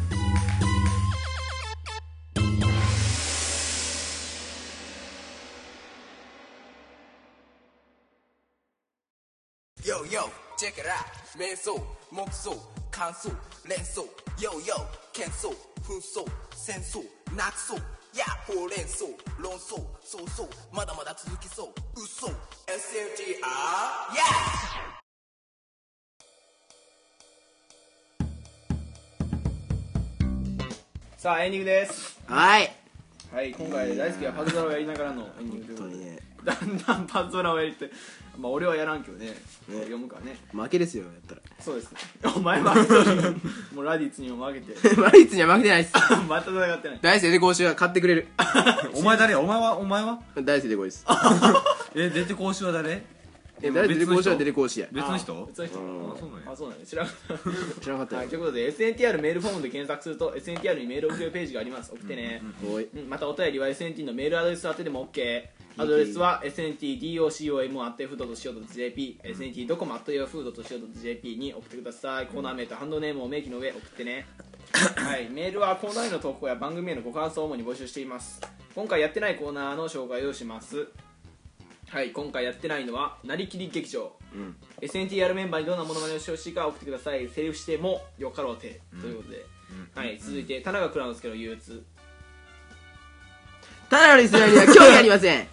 。Yo yo, check it out. 瞑想、黙想、感想、連想。Yo yo, 喧騒、紛争、戦争、泣きそう。や、ほうれん草、論争、そうそう、まだまだ続きそう。嘘、エスエルティーアール、Yes! さあエンディングです。 はいはい今回大好きなパズドラをやりながらのエンディングということでだんだんパズドラをやりってまあ俺はやらんけどね読むからね負けですよやったらそうですねお前負けとるもうラディッツにも負けてマリッツには負けてないっすまた戦ってない大生で講習は買ってくれるお前誰お前はお前は大生で講師ですえ出て講師は誰え誰出て講師は出て講師や別の人別の人あそうなんやあそうなんや知らんかった知らなかったよはい、ということで エスエヌティーアール メールフォームで検索すると エスエヌティーアール にメールを送れるページがあります送ってね、 おいうんまたお便りは エスエヌティー のメールアドレス宛てでも OK アドレスは エスエヌティードコム アットヤフードットシーオードットジェーピー エスエヌティー ドコム アットヤフードットシーオードットジェーピー に送ってくださいコーナー名とハンドネームを明記の上送ってねはいメールはコーナーへの投稿や番組へのご感想を主に募集しています今回やってないコーナーの紹介をしますはい今回やってないのはなりきり劇場、うん、エスエヌティーアール メンバーにどんなものまねをしてほしいか送ってくださいセリフしてもよかろうて、うん、ということで、うん、はい続いて田中蔵之介の憂鬱ただのリスナーには興味ありません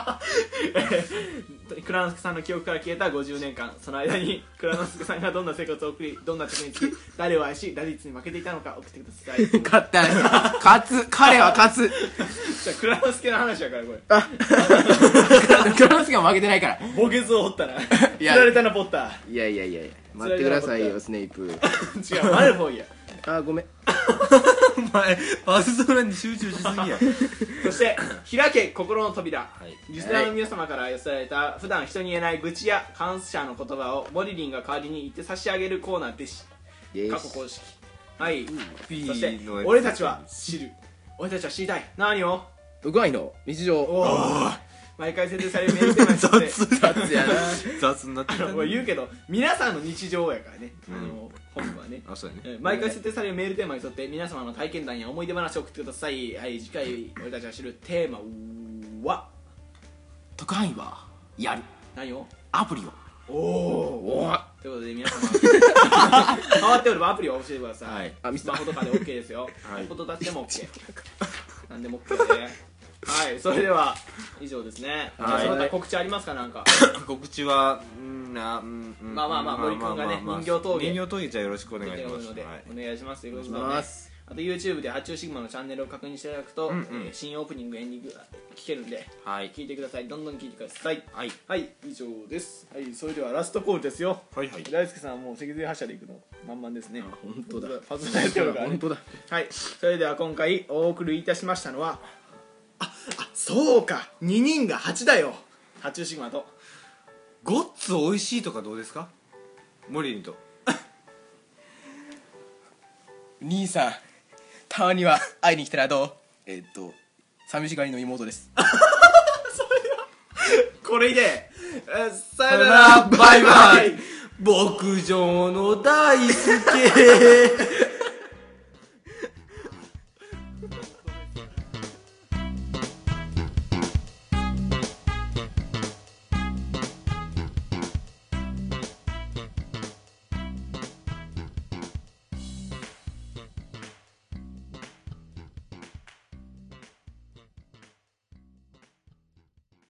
蔵之介さんの記憶から消えたごじゅうねんかんその間に蔵之介さんがどんな生活を送りどんな着につき誰を愛しラディッツに負けていたのか送ってください勝った勝つ彼は勝つじゃあ蔵之介の話やからこれ蔵之介は負けてないから墓穴を掘ったらい釣やられたなポッターいやいやいやいや待ってくださいよスネイプ違うマルフォイやあごめんお前パズドラに集中しすぎやそして開け心の扉、 いリスナーの皆様から寄せられた普段人に言えない愚痴や感謝の言葉をモリリンが代わりに言って差し上げるコーナーです過去公式はい、 ピそしてーの俺たちは知る俺たちは知りたい何をウクワイの日常おー毎回設定されるメールテーマに沿って雑やな雑になってあたの俺言うけど皆さんの日常やからね、あの本部はねあそうやねえ毎回設定されるメールテーマに沿って皆様の体験談や思い出話を送ってくださいはい次回俺たちが知るテーマは特派員はやる何をアプリをおおということで皆様変わっておればアプリを教えてください、 はい、 あミススマホとかで OK ですよ、 はい、 フォトタッチでも OK なんでも OK ではいそれでは以上ですね、 はい、 その他告知ありますかなんか告知はんな、うんうん、 まあまあまあ森君がね人形峠人形峠じゃよろしくお願いしますので、 はい、 お願いしますよろしくお願いしますあと YouTube で発注シグマのチャンネルを確認していただくと、うんうん、えー、新オープニングエンディングが聞けるんで、はい、聞いてくださいどんどん聞いてくださいはい、はい、以上ですはいそれではラストコールですよはいはい大輔さんはもう脊髄発射でいくの満々ですね本当だパズルやってるからね本当だはいそれでは今回お送りいたしましたのはああそうかににんがはちだよ発注シグマとゴッツ美味しいとかどうですかモリリンと兄さんたまには会いに来たらどうえー、っと寂しがりの妹ですこれでさよならバイバイ牧場の大輔